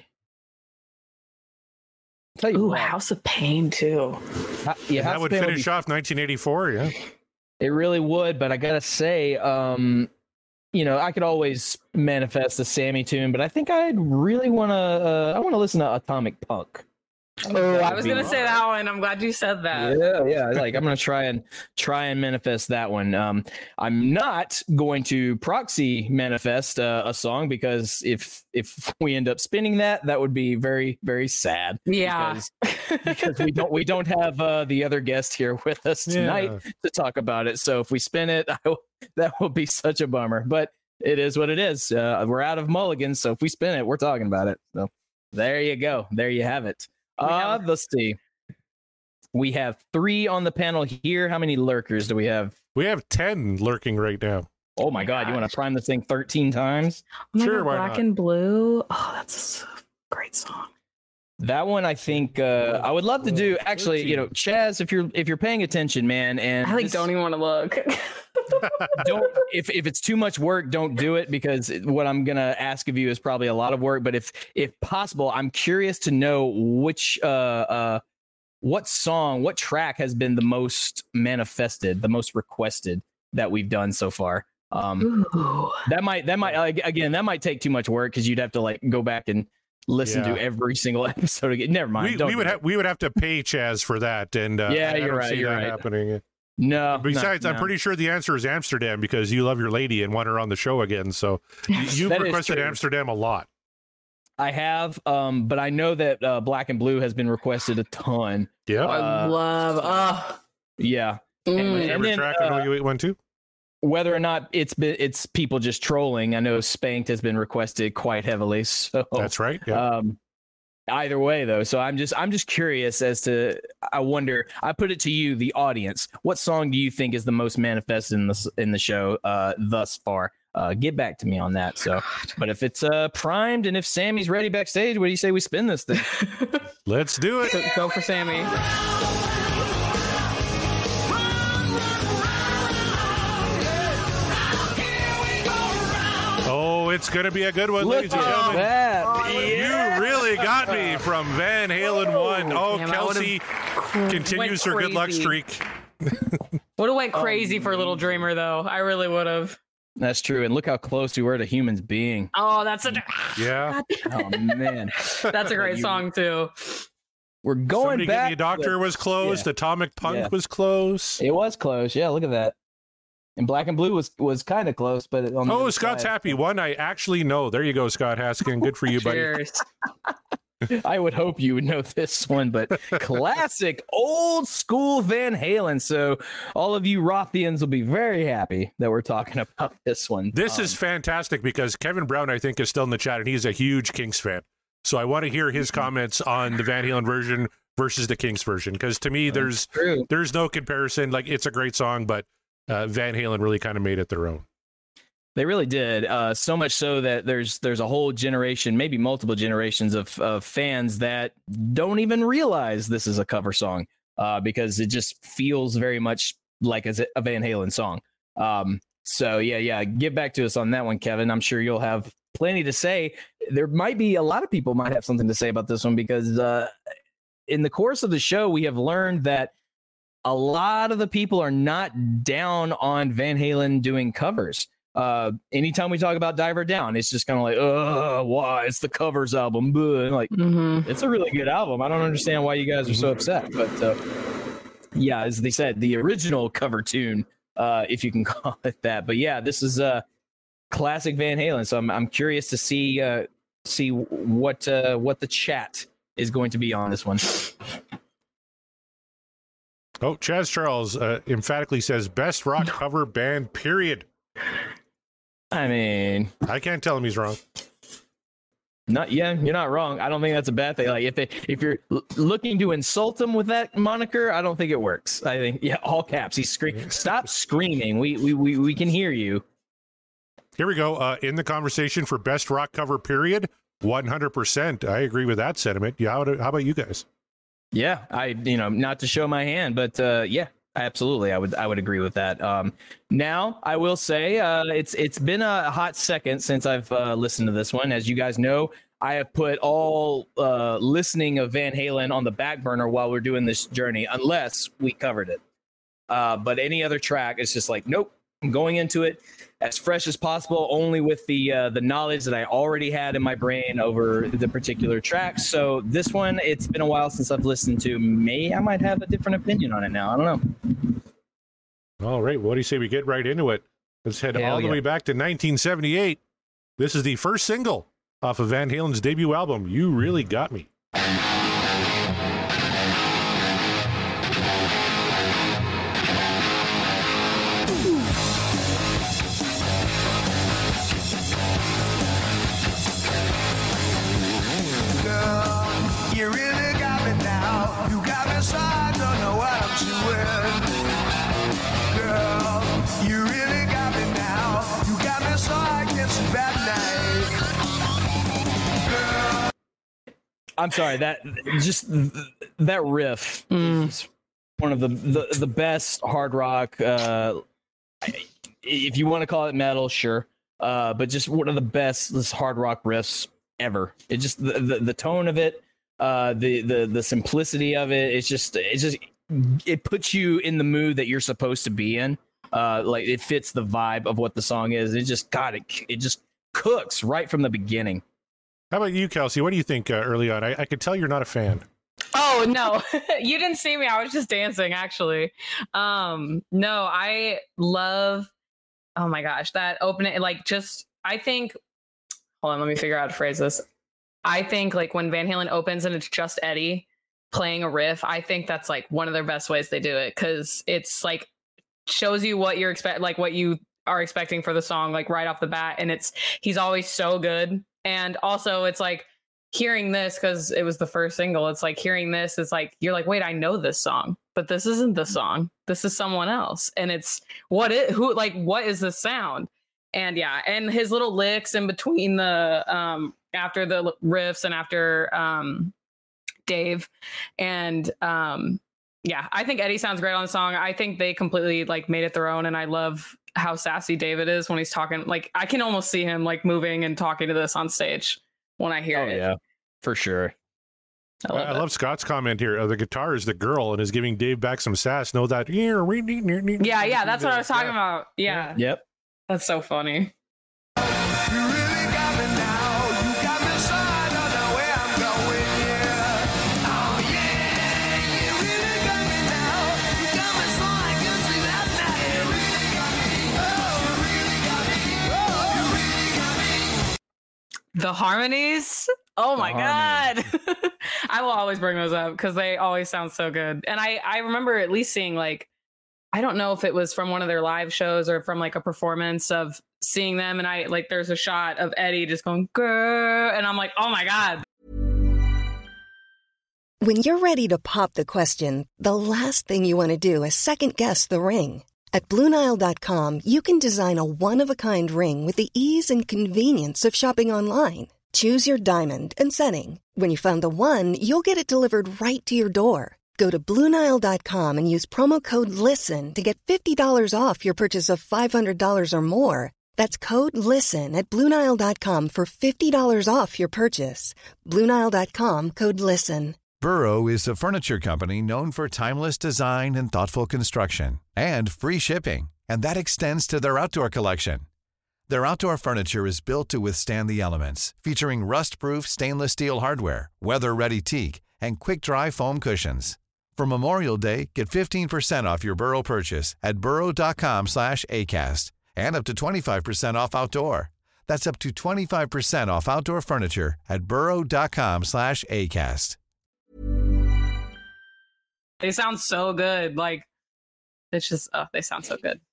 House of Pain too. That would finish off 1984. Yeah, it really would. But I gotta say, I could always manifest the Sammy tune, but I think I'd really want to. I want to listen to Atomic Punk. Oh, I was gonna say that one. I'm glad you said that. Yeah. Like I'm gonna try and manifest that one. I'm not going to proxy manifest a song because if we end up spinning that would be very, very sad. Yeah, because we don't have the other guest here with us tonight to talk about it. So if we spin it, that will be such a bummer. But it is what it is. We're out of mulligans, so if we spin it, we're talking about it. So there you go. There you have it. Let's see. We have 3 on the panel here. How many lurkers do we have? We have 10 lurking right now. Oh my God! You want to prime this thing 13 times? Sure, why not? Black and Blue. Oh, that's a great song. That one, I think I would love to do. Actually, Chaz, if you're paying attention, man, and I don't even want to look. Don't if it's too much work, don't do it, because what I'm gonna ask of you is probably a lot of work. But if possible, I'm curious to know which what track has been the most manifested, the most requested that we've done so far. That might take too much work because you'd have to like go back and listen to every single episode again. Never mind. We would have to pay Chaz for that, and you're right. You're right. Happening. No. Besides, I'm pretty sure the answer is Amsterdam because you love your lady and want her on the show again. So you've requested Amsterdam a lot. I have, but I know that Black and Blue has been requested a ton. Yeah, I love. Yeah. And then, track on you 812. Whether or not it's people just trolling, I know Spanked has been requested quite heavily. So that's right. Yeah. Either way, though, so I'm just curious as to. I wonder. I put it to you, the audience. What song do you think is the most manifested in the show thus far? Get back to me on that. So, but if it's primed and if Sammy's ready backstage, what do you say we spin this thing? Let's do it. Go for Sammy. Oh, it's going to be a good one, ladies and gentlemen. You really got me from Van Halen 1. Oh, Kelsey continues her good luck streak. Would have went crazy for Little Dreamer, though. I really would have. That's true. And look how close we were to Humans Being. Oh, that's yeah. Oh, man. That's a great song, too. We're going Somebody back. Give Me a Doctor was close. Atomic Punk was close. It was close. Yeah, look at that. And Black and Blue was kind of close, but Scott's happy. One I actually know. There you go, Scott Haskin. Good for you, buddy. I would hope you would know this one, but classic old school Van Halen. So all of you Rothians will be very happy that we're talking about this one. This is fantastic because Kevin Brown, I think, is still in the chat, and he's a huge Kinks fan. So I want to hear his comments on the Van Halen version versus the Kinks version, because to me, there's no comparison. Like, it's a great song, but Van Halen really kind of made it their own. They really did. So much so that there's a whole generation, maybe multiple generations of fans that don't even realize this is a cover song because it just feels very much like a Van Halen song. So yeah, get back to us on that one, Kevin. I'm sure you'll have plenty to say. There might be a lot of people might have something to say about this one because in the course of the show, we have learned that a lot of the people are not down on Van Halen doing covers. Anytime we talk about Diver Down, it's just kind of like, why? It's the covers album. Like, It's a really good album. I don't understand why you guys are so upset. But yeah, as they said, the original cover tune, if you can call it that. But yeah, this is classic Van Halen. So I'm curious to see what the chat is going to be on this one. Oh, Chaz Charles emphatically says best rock cover band, period. I mean, I can't tell him he's wrong. You're not wrong. I don't think that's a bad thing. Like if you're looking to insult him with that moniker, I don't think it works. I think all caps. He's screaming. Stop screaming. We can hear you. Here we go. In the conversation for best rock cover, period. 100%. I agree with that sentiment. Yeah. How about you guys? Yeah, not to show my hand, but yeah. Absolutely, I would agree with that. Now, I will say it's been a hot second since I've listened to this one. As you guys know, I have put all listening of Van Halen on the back burner while we're doing this journey, unless we covered it. But any other track, it's just like, nope, going into it as fresh as possible, only with the knowledge that I already had in my brain over the particular track. So this one, it's been a while since I've listened to. I might have a different opinion on it now. I don't know. All right, what do you say we get right into it? Let's head all the way back to 1978. This is the first single off of Van Halen's debut album, You Really Got Me. I'm sorry, that riff is one of the best hard rock, if you want to call it metal, sure, but just one of the best hard rock riffs ever. It just the tone of it, the simplicity of it, it puts you in the mood that you're supposed to be in. Like it fits the vibe of what the song is. It just cooks right from the beginning. How about you, Kelsey? What do you think early on? I could tell you're not a fan. Oh, no. You didn't see me. I was just dancing, actually. No, I love, oh my gosh, that opening. I think, hold on, let me figure out how to phrase this. I think like when Van Halen opens and it's just Eddie playing a riff, I think that's like one of their best ways they do it, because it's like shows you what you're what you are expecting for the song, like right off the bat. And he's always so good. And also it's like hearing this, because it was the first single, it's like hearing this, it's like you're like, wait, I know this song, but this isn't the song, this is someone else. And it's what is the sound? And yeah, and his little licks in between the after the riffs and after Dave. And yeah, I think Eddie sounds great on the song. I think they completely like made it their own, and I love how sassy David is when he's talking. Like I can almost see him like moving and talking to this on stage when I hear it. Yeah, for sure. I love Scott's comment here. The guitar is the girl and is giving Dave back some sass. Know that? Yeah, that's what I was talking about. Yeah. Yep. That's so funny. The harmonies. Oh my God. I will always bring those up because they always sound so good. And I remember at least seeing like, I don't know if it was from one of their live shows or from like a performance of seeing them. And I like, there's a shot of Eddie just going, grrr, and I'm like, oh my God. When you're ready to pop the question, the last thing you want to do is second guess the ring. At BlueNile.com, you can design a one-of-a-kind ring with the ease and convenience of shopping online. Choose your diamond and setting. When you find the one, you'll get it delivered right to your door. Go to BlueNile.com and use promo code LISTEN to get $50 off your purchase of $500 or more. That's code LISTEN at BlueNile.com for $50 off your purchase. BlueNile.com, code LISTEN. Burrow is a furniture company known for timeless design and thoughtful construction, and free shipping, and that extends to their outdoor collection. Their outdoor furniture is built to withstand the elements, featuring rust-proof stainless steel hardware, weather-ready teak, and quick-dry foam cushions. For Memorial Day, get 15% off your Burrow purchase at burrow.com/ACAST, and up to 25% off outdoor. That's up to 25% off outdoor furniture at burrow.com/ACAST. They sound so good. Like, it's just, they sound so good.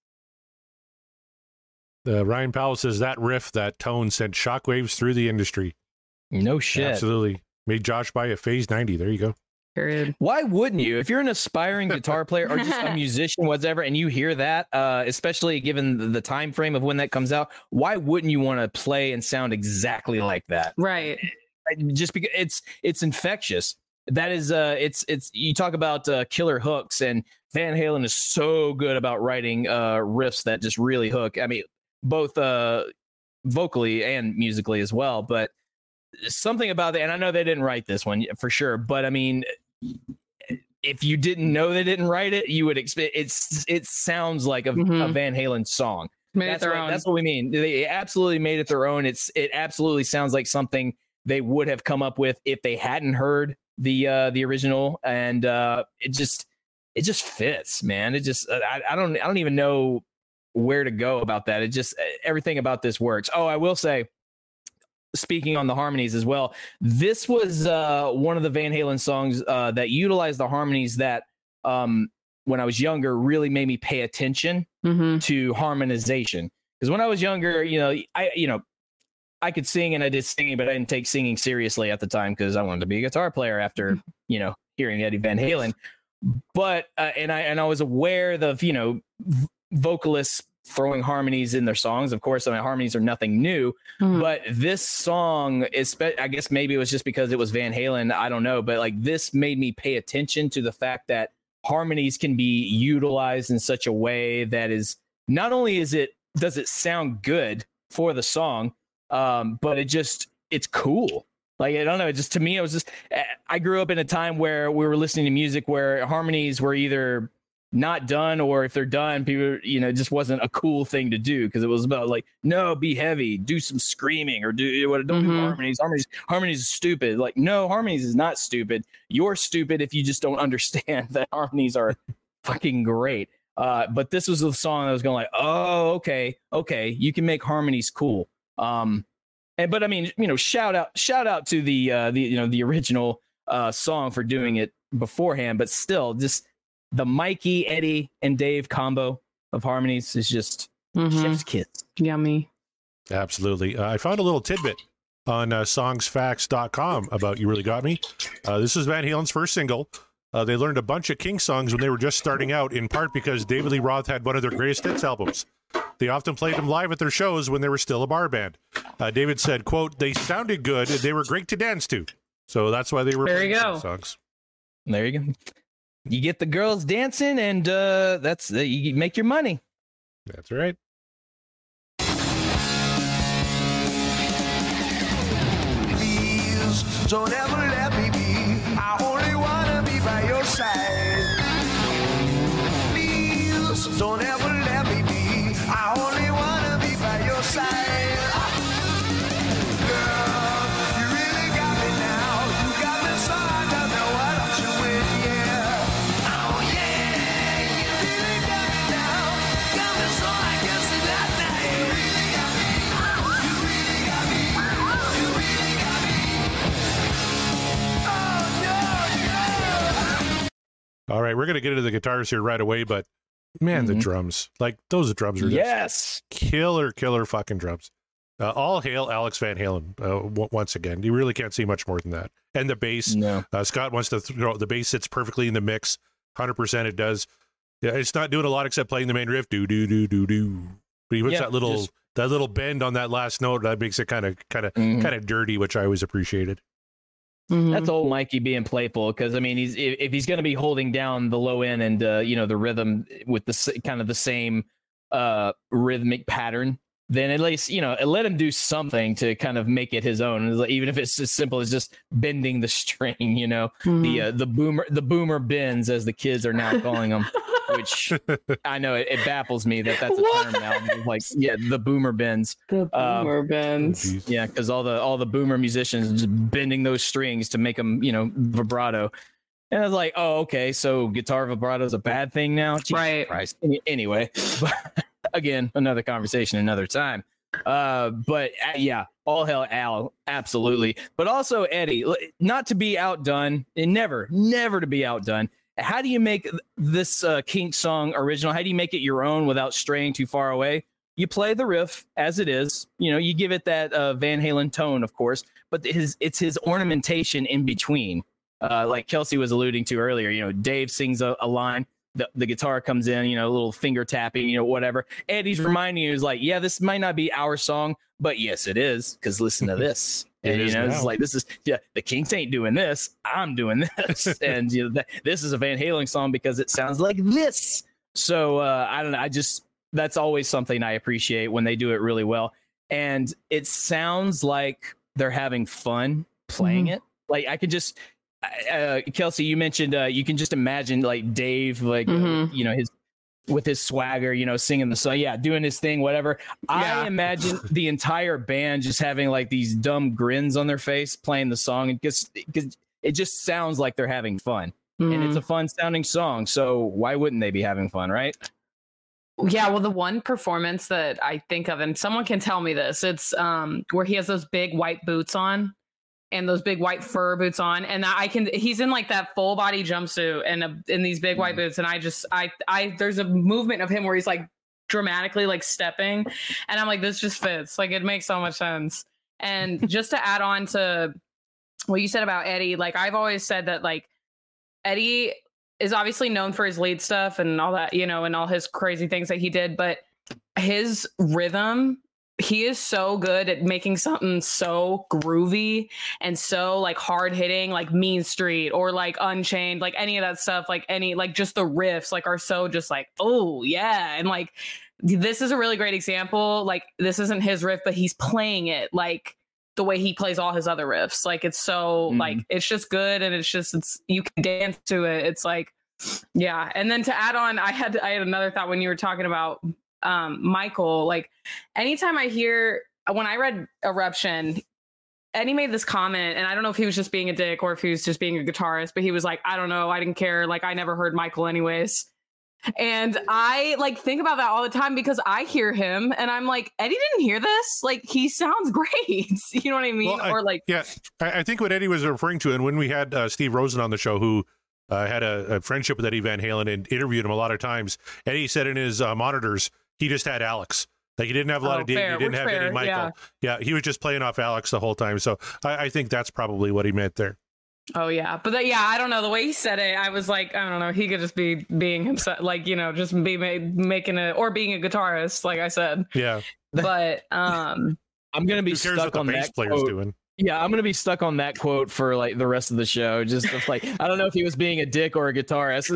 Ryan Powell says that riff, that tone sent shockwaves through the industry. No shit. Absolutely. Made Josh buy a Phase 90. There you go. Period. Why wouldn't you? If you're an aspiring guitar player or just a musician, whatever, and you hear that, especially given the time frame of when that comes out, why wouldn't you want to play and sound exactly like that? Right. Just because it's infectious. That is, it's you talk about killer hooks, and Van Halen is so good about writing riffs that just really hook. I mean, both vocally and musically as well. But something about that, and I know they didn't write this one for sure, but I mean, if you didn't know they didn't write it, you would expect it sounds like a Van Halen song. That's what we mean. They absolutely made it their own. It absolutely sounds like something they would have come up with if they hadn't heard the original, and it just fits, man. It just I don't even know where to go about that. It just everything about this works. Oh, I will say, speaking on the harmonies as well, this was one of the Van Halen songs that utilized the harmonies that when I was younger really made me pay attention to harmonization. Because when I was younger, I could sing and I did singing, but I didn't take singing seriously at the time because I wanted to be a guitar player after hearing Eddie Van Halen. But and I was aware of vocalists throwing harmonies in their songs. Of course, harmonies are nothing new, but this song is, I guess maybe it was just because it was Van Halen. I don't know, but like this made me pay attention to the fact that harmonies can be utilized in such a way that is not only does it sound good for the song, but it's cool. Like, I don't know, just to me, it was just, I grew up in a time where we were listening to music where harmonies were either not done, or if they're done, people, it just wasn't a cool thing to do because it was about like, no, be heavy, do some screaming, or don't do harmonies. Harmonies is stupid. Like, no, harmonies is not stupid. You're stupid if you just don't understand that harmonies are fucking great. But this was the song that was going like, oh, okay, you can make harmonies cool. But I mean, shout out to the original song for doing it beforehand, but still, just the Mikey, Eddie, and Dave combo of harmonies is just chef's kiss. Yummy. Absolutely. I found a little tidbit on songsfacts.com about You Really Got Me. This is Van Halen's first single. They learned a bunch of King songs when they were just starting out, in part because David Lee Roth had one of their greatest hits albums. They often played them live at their shows when they were still a bar band. David said, quote, they sounded good and they were great to dance to. So that's why they were playing songs. There you go. You get the girls dancing, and you make your money. That's right. Please don't ever let me be. I only wanna be by your side. Please don't ever let me be. I only wanna be by your side. All right, we're going to get into the guitars here right away, but man, the drums, like those drums are just killer fucking drums. All hail Alex Van Halen once again. You really can't see much more than that. And the bass, Scott wants to throw, the bass sits perfectly in the mix. 100% it does. Yeah, it's not doing a lot except playing the main riff. Do. But he puts that little bend on that last note that makes it kind of dirty, which I always appreciated. That's old Mikey being playful, because I mean, if he's going to be holding down the low end and the rhythm with the kind of the same rhythmic pattern, then at least let him do something to kind of make it his own, even if it's as simple as just bending the string. The boomer bends, as the kids are now calling them, which I know it baffles me that's a term now. Like, the boomer bends. The boomer bends. Yeah, because all the boomer musicians just bending those strings to make them vibrato. And I was like, oh, okay, so guitar vibrato is a bad thing now? Jesus right. Christ. Anyway, again, another conversation, another time. But all hell Al, absolutely. But also Eddie, not to be outdone, and never to be outdone. How do you make this Kinks song original? How do you make it your own without straying too far away? You play the riff as it is. You give it that Van Halen tone, of course, but it's his ornamentation in between. Like Kelsey was alluding to earlier, Dave sings a line, the guitar comes in, a little finger tapping, whatever. Eddie's reminding you, is like, yeah, this might not be our song, but yes, it is, because listen to this. And, it's like, this is, the Kinks ain't doing this. I'm doing this. And, this is a Van Halen song because it sounds like this. So I don't know. That's always something I appreciate when they do it really well. And it sounds like they're having fun playing it. Like, I could just, Kelsey, you mentioned you can just imagine like Dave, like you know, with his swagger, you know, singing the song, doing his thing, whatever. I imagine the entire band just having like these dumb grins on their face playing the song, and because it just sounds like they're having fun, and it's a fun sounding song. So why wouldn't they be having fun, right? Yeah, well, the one performance that I think of, and someone can tell me this, it's where he has those big white boots on. And those big white fur boots on, and he's in like that full body jumpsuit and in these big white boots, and I there's a movement of him where he's like dramatically like stepping, and I'm like, this just fits, like it makes so much sense. And just to add on to what you said about Eddie, like I've always said that like Eddie is obviously known for his lead stuff and all that, you know, and all his crazy things that he did, but his rhythm, he is so good at making something so groovy and so like hard hitting, like Mean Street or like Unchained, like any of that stuff, like just the riffs like are so just like, oh yeah. And like, this is a really great example. Like this isn't his riff, but he's playing it like the way he plays all his other riffs. Like it's so like, it's just good. And it's you can dance to it. It's like, yeah. And then to add on, I had another thought when you were talking about Michael, like anytime when I read Eruption, Eddie made this comment, and I don't know if he was just being a dick or if he was just being a guitarist, but he was like, I don't know, I didn't care, like I never heard Michael anyways. And I like think about that all the time because I hear him and I'm like, Eddie didn't hear this, like he sounds great. You know what I mean? Well, I think what Eddie was referring to, and when we had Steve Rosen on the show, who had a friendship with Eddie Van Halen and interviewed him a lot of times, Eddie said in his monitors he just had Alex. Like he didn't have a lot of Dave, he didn't have any Michael. Yeah, he was just playing off Alex the whole time. So I think that's probably what he meant there. Oh yeah, but I don't know, the way he said it, I was like, I don't know, he could just be being himself, like, you know, just be making or being a guitarist, like I said. Yeah. But I'm gonna be stuck on that player's doing. Yeah, I'm gonna be stuck on that quote for like the rest of the show. Just like, I don't know if he was being a dick or a guitarist.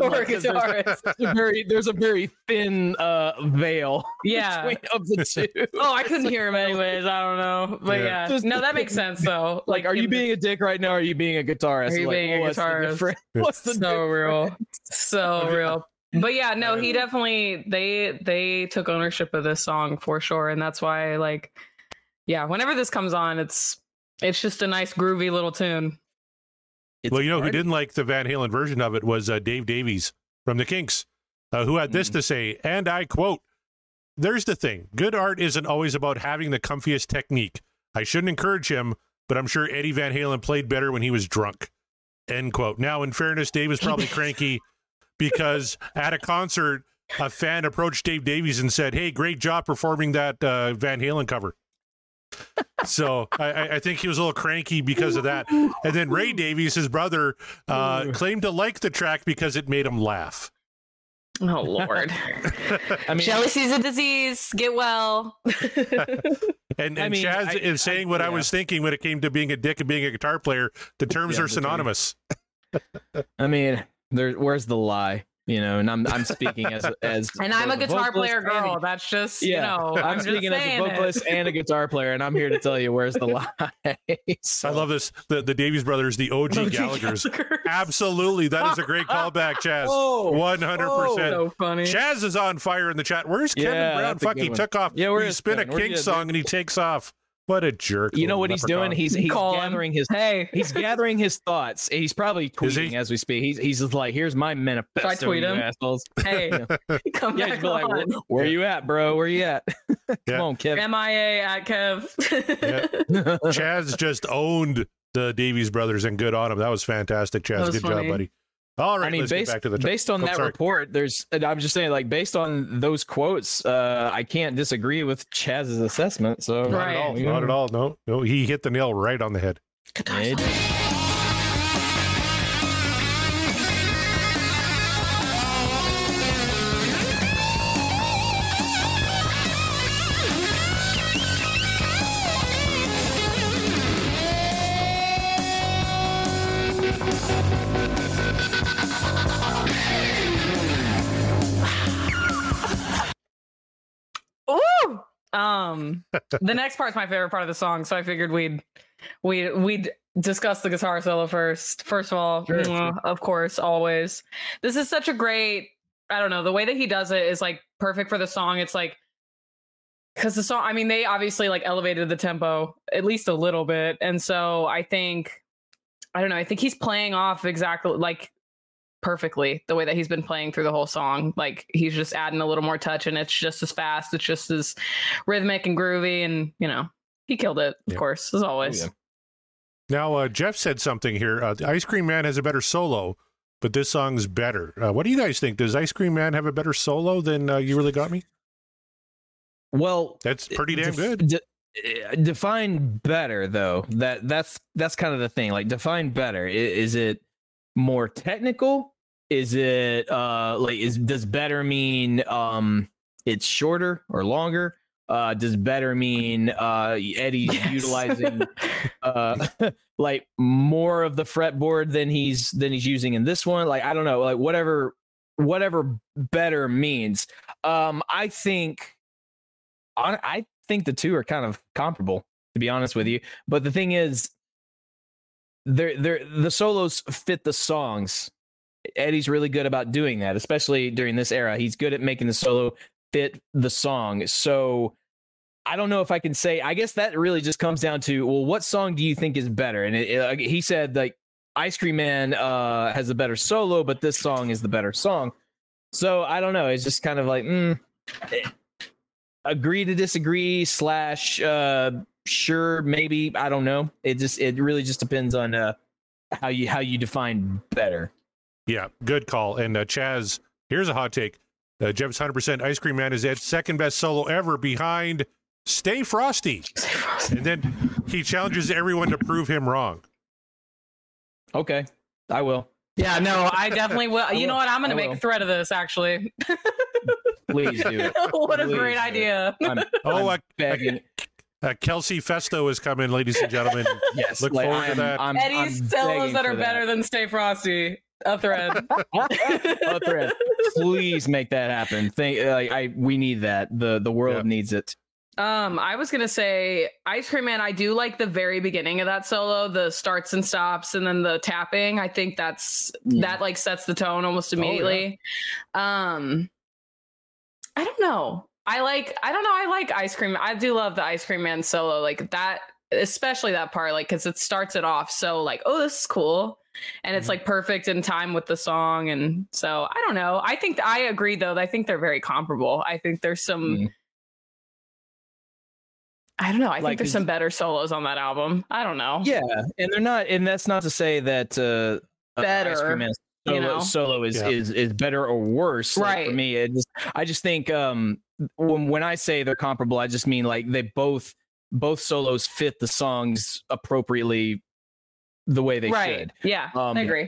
There's a very thin veil. Yeah, between of the two. Oh, I couldn't hear him anyways. I don't know, but yeah. No, that makes sense though. Like, are you being a dick right now? Or are you being a guitarist? Are you being a guitarist? What's the so real? So real. But yeah, no, he definitely they took ownership of this song for sure, and that's why like, yeah, whenever this comes on, it's just a nice groovy little tune. Well, you know, who didn't like the Van Halen version of it was Dave Davies from the Kinks, who had this to say, and I quote, "There's the thing. Good art isn't always about having the comfiest technique. I shouldn't encourage him, but I'm sure Eddie Van Halen played better when he was drunk." End quote. Now, in fairness, Dave was probably cranky because at a concert, a fan approached Dave Davies and said, "Hey, great job performing that Van Halen cover." So I think he was a little cranky because of that. And then Ray Davies, his brother, claimed to like the track because it made him laugh. Oh, Lord. I mean, jealousy's a disease. Get well. And Chaz is saying what I was thinking when it came to being a dick and being a guitar player. The terms are synonymous. I mean, where's the lie? You know, and I'm speaking as and I'm a guitar player girl. That's just, you know, I'm speaking as a vocalist and a guitar player, and I'm here to tell you where's the lie. So. I love this. The Davies brothers, the OG Gallaghers. Absolutely. That is a great callback, Chaz. 100%. So funny. Chaz is on fire in the chat. Where's Kevin Brown? Fuck, he took off. Yeah, he spin a Kinks song and he takes off. What a jerk. You know what he's doing? He's gathering his he's gathering his thoughts. He's probably tweeting as we speak. He's just like, here's my manifesto. Should I tweet him? Assholes. Hey, come back on. Like, where you at, bro? Where you at? Come on, Kev. MIA at Kev. Chaz just owned the Davies brothers, and good on him. That was fantastic, Chaz. Good job, buddy. All right, let's get back to the based on that report, I'm just saying, like, based on those quotes, I can't disagree with Chaz's assessment. So not at all. No, he hit the nail right on the head. The next part's my favorite part of the song, so I figured we'd discuss the guitar solo first. First of all, sure. Of course, always. This is such a great, I don't know, the way that he does it is like perfect for the song. It's like, because the song, I mean, they obviously like elevated the tempo at least a little bit. And so I think he's playing off exactly like perfectly the way that he's been playing through the whole song. Like he's just adding a little more touch and it's just as fast. It's just as rhythmic and groovy. And, you know, he killed it, of course, as always. Oh, yeah. Now, Jeff said something here. The Ice Cream Man has a better solo, but this song's better. What do you guys think? Does Ice Cream Man have a better solo than You Really Got Me? Well, that's pretty damn good. Define better, though. That's kind of the thing. Like, define better. Is it more technical? Is it does better mean it's shorter or longer? Does better mean Eddie's utilizing like more of the fretboard than he's using in this one? Like, I don't know, like whatever better means. I think the two are kind of comparable, to be honest with you. But the thing is, the solos fit the songs. Eddie's really good about doing that, especially during this era. He's good at making the solo fit the song. So I don't know if I can say, I guess that really just comes down to, well, what song do you think is better? And he said like Ice Cream Man has a better solo, but this song is the better song. So I don't know. It's just kind of like, agree to disagree / sure, maybe, I don't know. It really just depends on how you define better. Yeah, good call. And Chaz, here's a hot take. Jeff's 100% Ice Cream Man is Ed's second best solo ever, behind Stay Frosty. And then he challenges everyone to prove him wrong. Okay, I will. Yeah, no, I definitely will. You know what? I'm going to make a thread of this, actually. Please do it. What a great idea. I'm begging. Kelsey Festo is coming, ladies and gentlemen. Yes, look forward to that. Eddie's solos that are better than Stay Frosty. A thread. A thread. Please make that happen. We need that. The world needs it. I was gonna say Ice Cream Man. I do like the very beginning of that solo, the starts and stops, and then the tapping. I think that like sets the tone almost immediately. Oh, yeah. I don't know. I like Ice Cream. I do love the Ice Cream Man solo, like that, especially that part, like because it starts it off so like, oh, this is cool. And it's like perfect in time with the song. And so I don't know. I think I agree, though. I think they're very comparable. I think there's some. I don't know. I think there's some better solos on that album. I don't know. Yeah. And they're not. And that's not to say that better Ice Cream Man solo is better or worse. Like, right. For me, I just think when I say they're comparable, I just mean like they both solos fit the songs appropriately. The way they should. Yeah, I agree.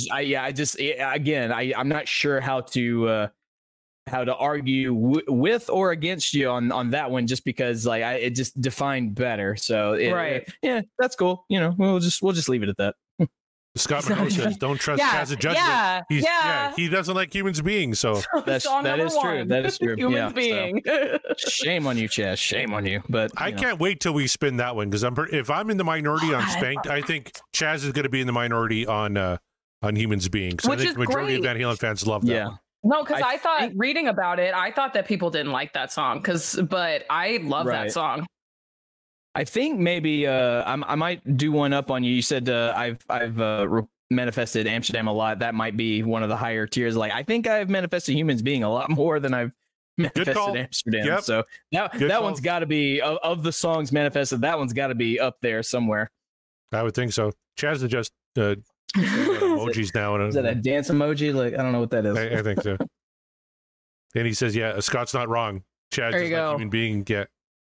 I'm not sure how to argue with or against you on that one, just because like it just defined better. So yeah, that's cool. You know, we'll just leave it at that. Scott Monroe says, "Don't trust Chaz a judgment." He doesn't like humans beings. So that is true. That is true. Humans being. So, shame on you, Chaz. Shame on you. But I can't wait till we spin that one, because if I'm in the minority on Spanked, I think Chaz is going to be in the minority on humans being. So I think the majority of Van Halen fans love that one. No, because I thought reading about it, I thought that people didn't like that song. But I love that song. I think maybe I might do one up on you. You said I've manifested Amsterdam a lot. That might be one of the higher tiers. Like I think I've manifested humans being a lot more than I've manifested Amsterdam. Yep. So that one's got to be of the songs manifested. That one's got to be up there somewhere. I would think so. Chaz is just emojis now. Is that a dance emoji? Like I don't know what that is. I think so. And he says, "Yeah, Scott's not wrong. Chaz is like human being. Yeah."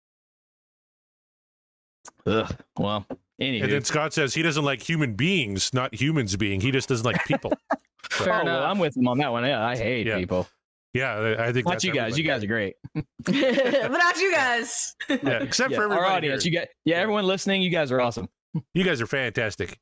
Ugh. Well, anywho. And then Scott says he doesn't like human beings, not humans being. He just doesn't like people. Fair enough. Well, I'm with him on that one. Yeah, I hate people. Yeah, I think not you guys. You guys are great. But not you guys. Yeah, except for everybody. Our audience. Here. Everyone listening. You guys are awesome. You guys are fantastic.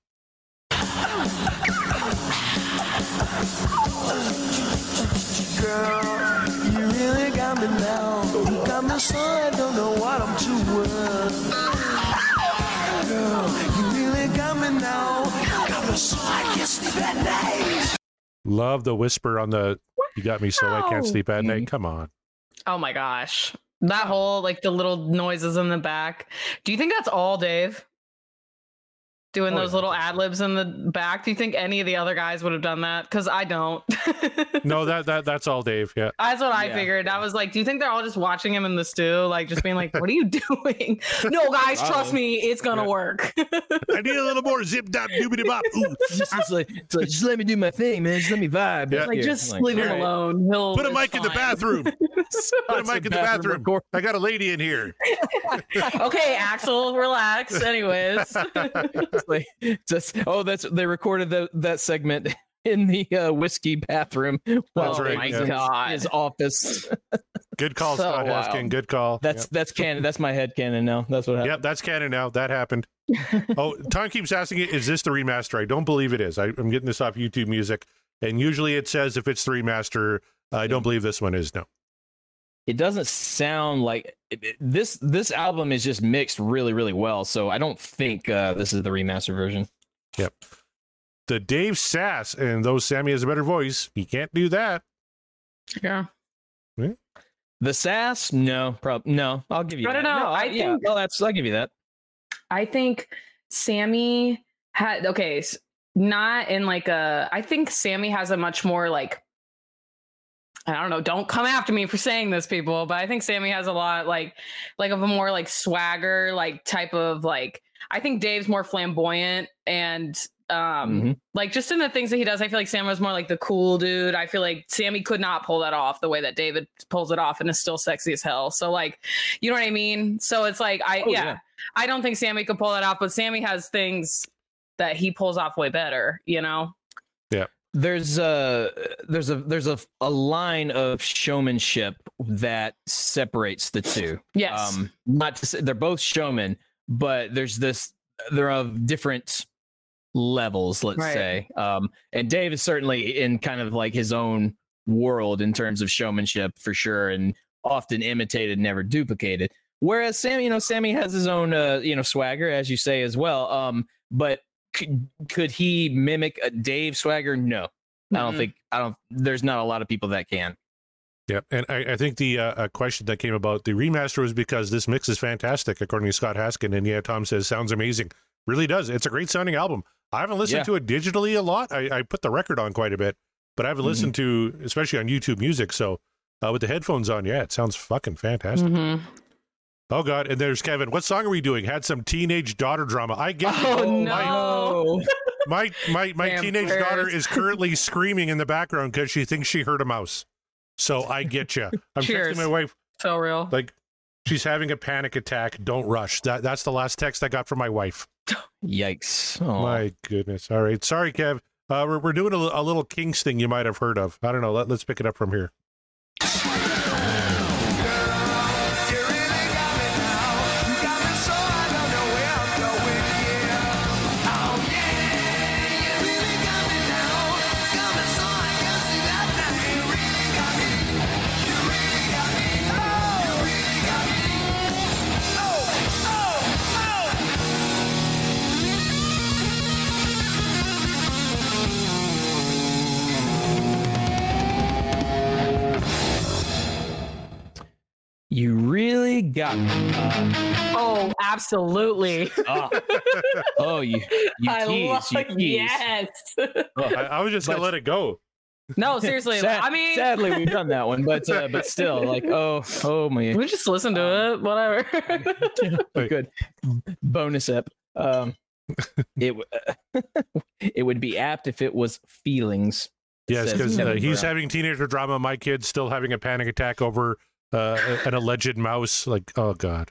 Girl, you really got me me now. You got me so I don't know what I'm doing. Girl, you really got me now. You got me so I can't sleep at night. Love the whisper on the "you got me so I can't sleep at night." Come on. Oh my gosh. That whole, like, the little noises in the back. Do you think that's all Dave? Doing those little ad-libs in the back? Do you think any of the other guys would have done that? Because I don't. No, that's all Dave, yeah. That's what I figured. I was like, do you think they're all just watching him in the stew? Like, just being like, what are you doing? No, guys, trust me, it's going to work. I need a little more zip-dop, doobity-bop. Just let me do my thing, man. Just let me vibe. Yeah. Like, just leave him alone. Put a mic in the bathroom. Put a mic in the bathroom. I got a lady in here. Okay, Axel, relax. Anyways. They recorded that segment in the whiskey bathroom. That's right. My God. His office. Good call, Scott Haskin. Good call. That's canon. That's my head canon now. That's what happened. Yep, that's canon now. That happened. Tom keeps asking it, is this the remaster? I don't believe it is. I'm getting this off YouTube Music, and usually it says if it's the remaster. I don't believe this one is, no. It doesn't sound like this album is just mixed really, really well. So I don't think this is the remaster version. Yep. The Dave Sass, and though Sammy has a better voice, he can't do that. Yeah. Hmm? The Sass? No, no. I'll give you that. No, I think. Well, I'll give you that. I think Sammy had not in like a. I think Sammy has a much more like. I don't know. Don't come after me for saying this, people. But I think Sammy has a lot like of a more like swagger, like type of like. I think Dave's more flamboyant and like just in the things that he does. I feel like Sam was more like the cool dude. I feel like Sammy could not pull that off the way that David pulls it off and is still sexy as hell. So like, you know what I mean? So it's like I don't think Sammy could pull that off, but Sammy has things that he pulls off way better. You know? Yeah. There's a line of showmanship that separates the two. Yes. Not to say they're both showmen, but they're of different levels, let's say. And Dave is certainly in kind of like his own world in terms of showmanship for sure, and often imitated, never duplicated. Whereas Sammy has his own swagger, as you say as well. But could he mimic a Dave swagger? No, I don't. There's not a lot of people that can. Yeah, and I think the question that came about the remaster was because this mix is fantastic, according to Scott Haskin. And Tom says sounds amazing. Really does. It's a great sounding album. I haven't listened to it digitally a lot. I put the record on quite a bit, but I haven't listened to, especially on YouTube Music. So with the headphones on, it sounds fucking fantastic. Oh God! And there's Kevin. What song are we doing? Had some teenage daughter drama. I get. Oh no! My teenage daughter is currently screaming in the background because she thinks she heard a mouse. So I get you. I'm texting my wife. So real. Like she's having a panic attack. Don't rush. That's the last text I got from my wife. Yikes! Oh. My goodness. All right. Sorry, Kev. We're doing a little Kinks thing you might have heard of. I don't know. Let's pick it up from here. You really got me. Oh, absolutely. You tease. Yes. I was just going to let it go. No, seriously. Sadly, we've done that one, but still, like, oh my. We just listen to it, whatever. Good. Bonus ep. It would be apt if it was feelings. Yes, because he's having teenager drama. My kid's still having a panic attack over an alleged mouse. Like, oh God.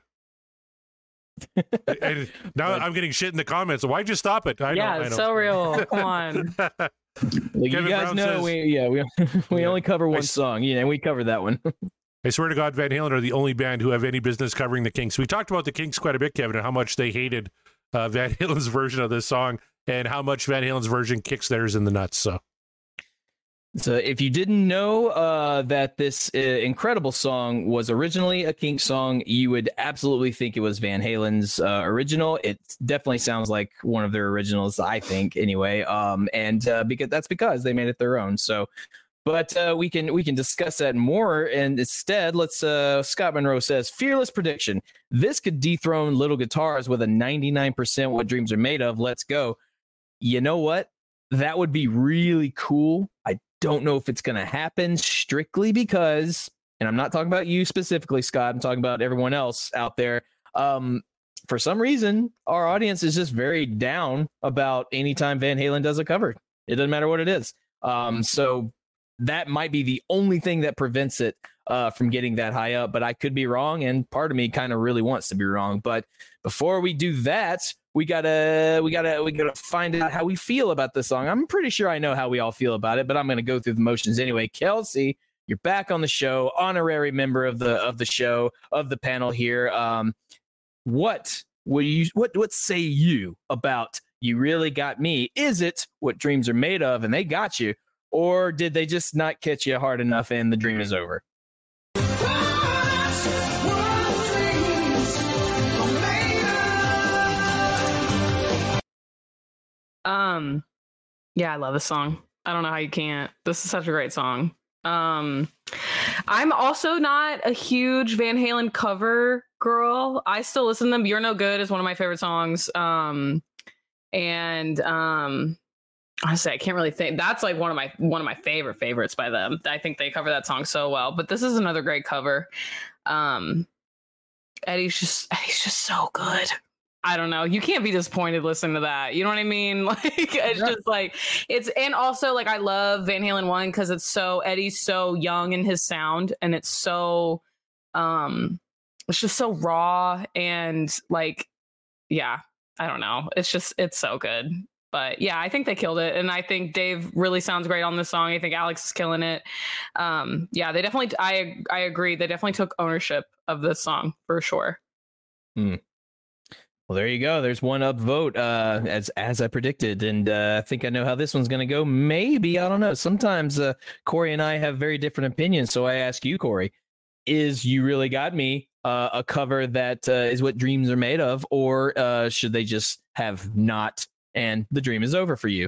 And now I'm getting shit in the comments. Why'd you stop it? I know. It's so real. Come on. You guys know we only cover one song. Yeah, and we covered that one. I swear to God, Van Halen are the only band who have any business covering the Kinks. We talked about the Kinks quite a bit, Kevin, and how much they hated Van Halen's version of this song, and how much Van Halen's version kicks theirs in the nuts. So So if you didn't know that this incredible song was originally a Kinks song, you would absolutely think it was Van Halen's original. It definitely sounds like one of their originals, I think, anyway. Because they made it their own. So, but we can discuss that more. And instead, let's Scott Monroe says, fearless prediction. This could dethrone Little Guitars with a 99% What Dreams Are Made Of. Let's go. You know what? That would be really cool. I don't know if it's going to happen strictly because, and I'm not talking about you specifically, Scott, I'm talking about everyone else out there. For some reason, our audience is just very down about anytime Van Halen does a cover. It doesn't matter what it is. So that might be the only thing that prevents it from getting that high up, but I could be wrong. And part of me kind of really wants to be wrong. But before we do that, we gotta find out how we feel about this song. I'm pretty sure I know how we all feel about it, but I'm gonna go through the motions anyway. Kelsey, you're back on the show, honorary member of the show, of the panel here. What say you about You Really Got Me? Is it What Dreams Are Made Of and they got you, or did they just not catch you hard enough and the dream is over? Yeah, I love this song. I don't know how you can't. This is such a great song. I'm also not a huge Van Halen cover girl. I still listen to them. You're No Good is one of my favorite songs. Honestly, I can't really think. That's like one of my favorites by them. I think they cover that song so well. But this is another great cover. Eddie's just so good. I don't know. You can't be disappointed listening to that. You know what I mean? Like, it's just like, and also like, I love Van Halen 1 because Eddie's so young in his sound, and it's so, it's just so raw and like, yeah, I don't know. It's so good. But yeah, I think they killed it. And I think Dave really sounds great on this song. I think Alex is killing it. Yeah, they definitely, I agree. They definitely took ownership of this song for sure. Well, there you go. There's one upvote, as I predicted, and I think I know how this one's going to go. Maybe, I don't know. Sometimes Corey and I have very different opinions, so I ask you, Corey, is You Really Got Me a cover that is What Dreams Are Made Of, or should they just have not, and the dream is over for you?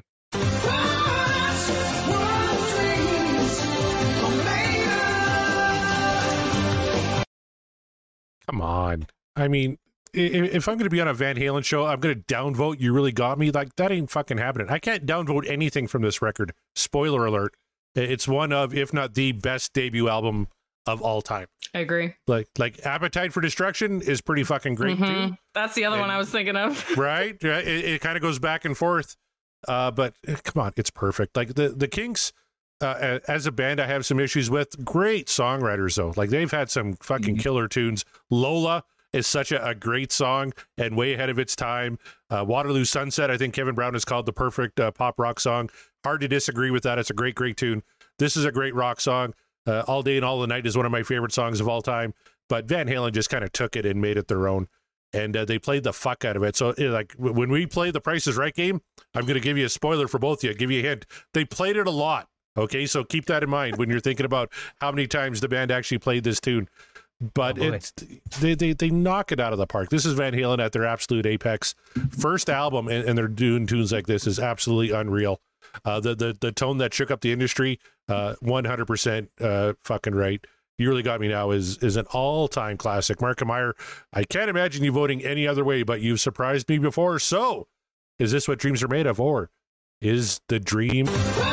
Come on. I mean, if I'm going to be on a Van Halen show, I'm going to downvote You Really Got Me. Like, that ain't fucking happening. I can't downvote anything from this record. Spoiler alert. It's one of, if not the best debut album of all time. I agree. Like Appetite for Destruction is pretty fucking great too. That's the other one I was thinking of. Right? It kind of goes back and forth. But come on, it's perfect. Like the Kinks, as a band, I have some issues with. Great songwriters though. Like, they've had some fucking killer tunes. Lola is such a great song and way ahead of its time. Waterloo Sunset, I think Kevin Brown has called the perfect pop rock song. Hard to disagree with that. It's a great tune. This is a great rock song. All Day and All the Night is one of my favorite songs of all time. But Van Halen just kind of took it and made it their own. And they played the fuck out of it. So like when we play the Price is Right game, I'm going to give you a spoiler for both of you. Give you a hint. They played it a lot. Okay, so keep that in mind when you're thinking about how many times the band actually played this tune. But they knock it out of the park. This is Van Halen at their absolute apex. First album, and they're doing tunes like this is absolutely unreal. The tone that shook up the industry, 100% fucking right. You Really Got Me Now is an all-time classic. Mark Meyer, I can't imagine you voting any other way, but you've surprised me before. So, is this What Dreams Are Made Of, or is the dream...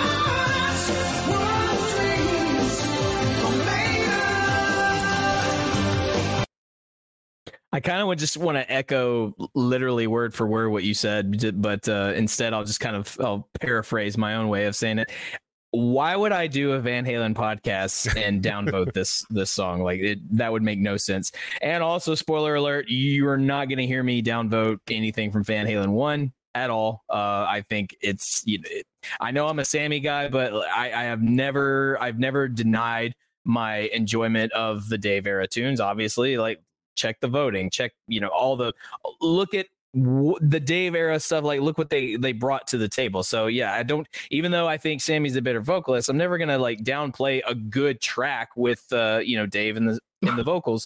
I kind of just want to echo literally word for word what you said, but instead I'll paraphrase my own way of saying it. Why would I do a Van Halen podcast and downvote this song? Like, that would make no sense. And also, spoiler alert, you're not going to hear me downvote anything from Van Halen 1 at all. I think it's, I know I'm a Sammy guy, but I've never denied my enjoyment of the Dave era tunes. Obviously, like, check the voting, check, look at the Dave era stuff, like look what they brought to the table. So yeah, I don't, even though I think Sammy's a better vocalist, I'm never gonna like downplay a good track with Dave in the vocals.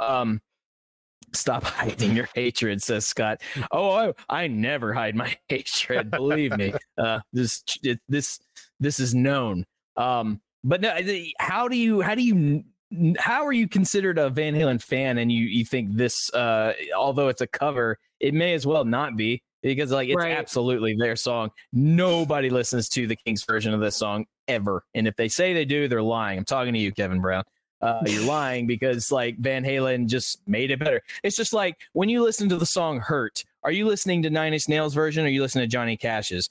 Stop hiding your hatred, says Scott. I never hide my hatred, believe me. This is known. But no, how are you considered a Van Halen fan and you think this, although it's a cover, it may as well not be, because like it's absolutely their song. Nobody listens to the Kings version of this song ever, and if they say they do, they're lying. I'm talking to you, Kevin Brown. You're lying, because like Van Halen just made it better. It's just like when you listen to the song "Hurt," are you listening to Nine Inch Nails version or are you listening to Johnny Cash's?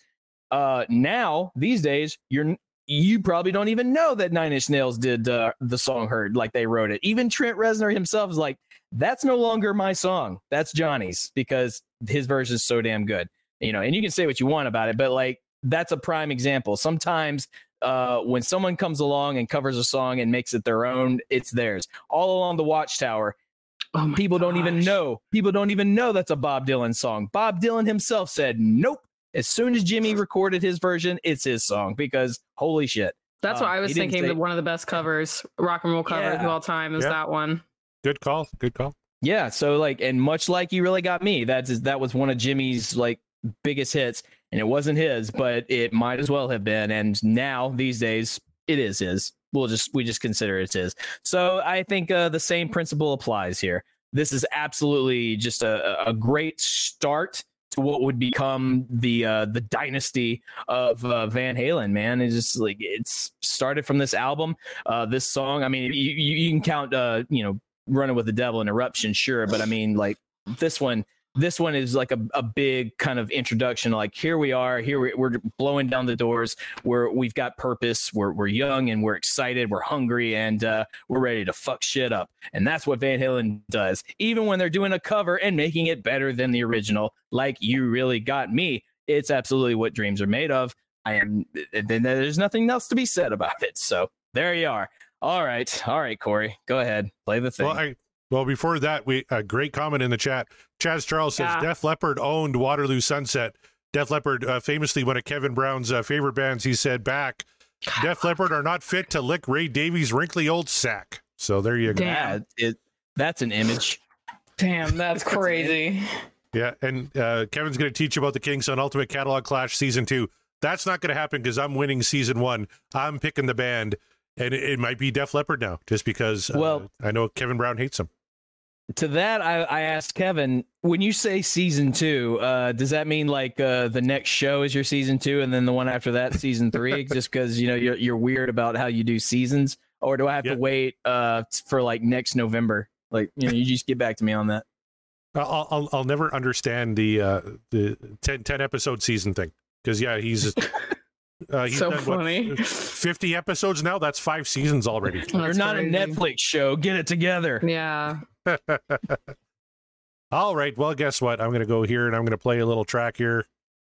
Now these days you probably don't even know that Nine Inch Nails did the song "Hurt" like they wrote it. Even Trent Reznor himself is like, that's no longer my song, that's Johnny's, because his version is so damn good. And you can say what you want about it, but like that's a prime example. Sometimes when someone comes along and covers a song and makes it their own, it's theirs. All Along the Watchtower, people don't even know that's a Bob Dylan song. Bob Dylan himself said nope. As soon as Jimmy recorded his version, it's his song, because holy shit. That's what I was thinking, that one of the best covers, rock and roll covers of all time, is that one. Good call. Yeah, so like, and much like You Really Got Me, that was one of Jimmy's like biggest hits, and it wasn't his, but it might as well have been. And now these days it is his. We just consider it his. So I think the same principle applies here. This is absolutely just a great start to what would become the dynasty of Van Halen, man. It's just like, it's started from this album, this song. I mean, you can count Running with the Devil and Eruption, sure, but I mean, like this one is like a big kind of introduction. Like, here we are, we're blowing down the doors, we've got purpose, we're young and we're excited, we're hungry, and we're ready to fuck shit up. And that's what Van Halen does, even when they're doing a cover and making it better than the original, like You Really Got Me. It's absolutely what dreams are made of. There's nothing else to be said about it. So there you are. All right, Corey, go ahead, play the thing. Well, before that, a great comment in the chat. Chaz Charles says Def Leppard owned Waterloo Sunset. Def Leppard, famously one of Kevin Brown's favorite bands, he said back, Def Leppard are not fit to lick Ray Davies' wrinkly old sack. So there you go. Damn. That's an image. Damn, that's crazy. Yeah, and Kevin's going to teach you about the Kings on Ultimate Catalog Clash Season 2. That's not going to happen because I'm winning Season 1. I'm picking the band. And it might be Def Leppard now, just because I know Kevin Brown hates them. To that, I asked Kevin, when you say Season 2, does that mean like the next show is your Season 2 and then the one after that, Season 3? Just because, you're weird about how you do seasons? Or do I have to wait for like next November? Like, you just get back to me on that. I'll never understand the 10 episode season thing. Because, he's so done, funny. 50 episodes now. That's 5 seasons already. You're not crazy. A Netflix show. Get it together. Yeah. All right. Well, guess what? I'm going to go here and I'm going to play a little track here.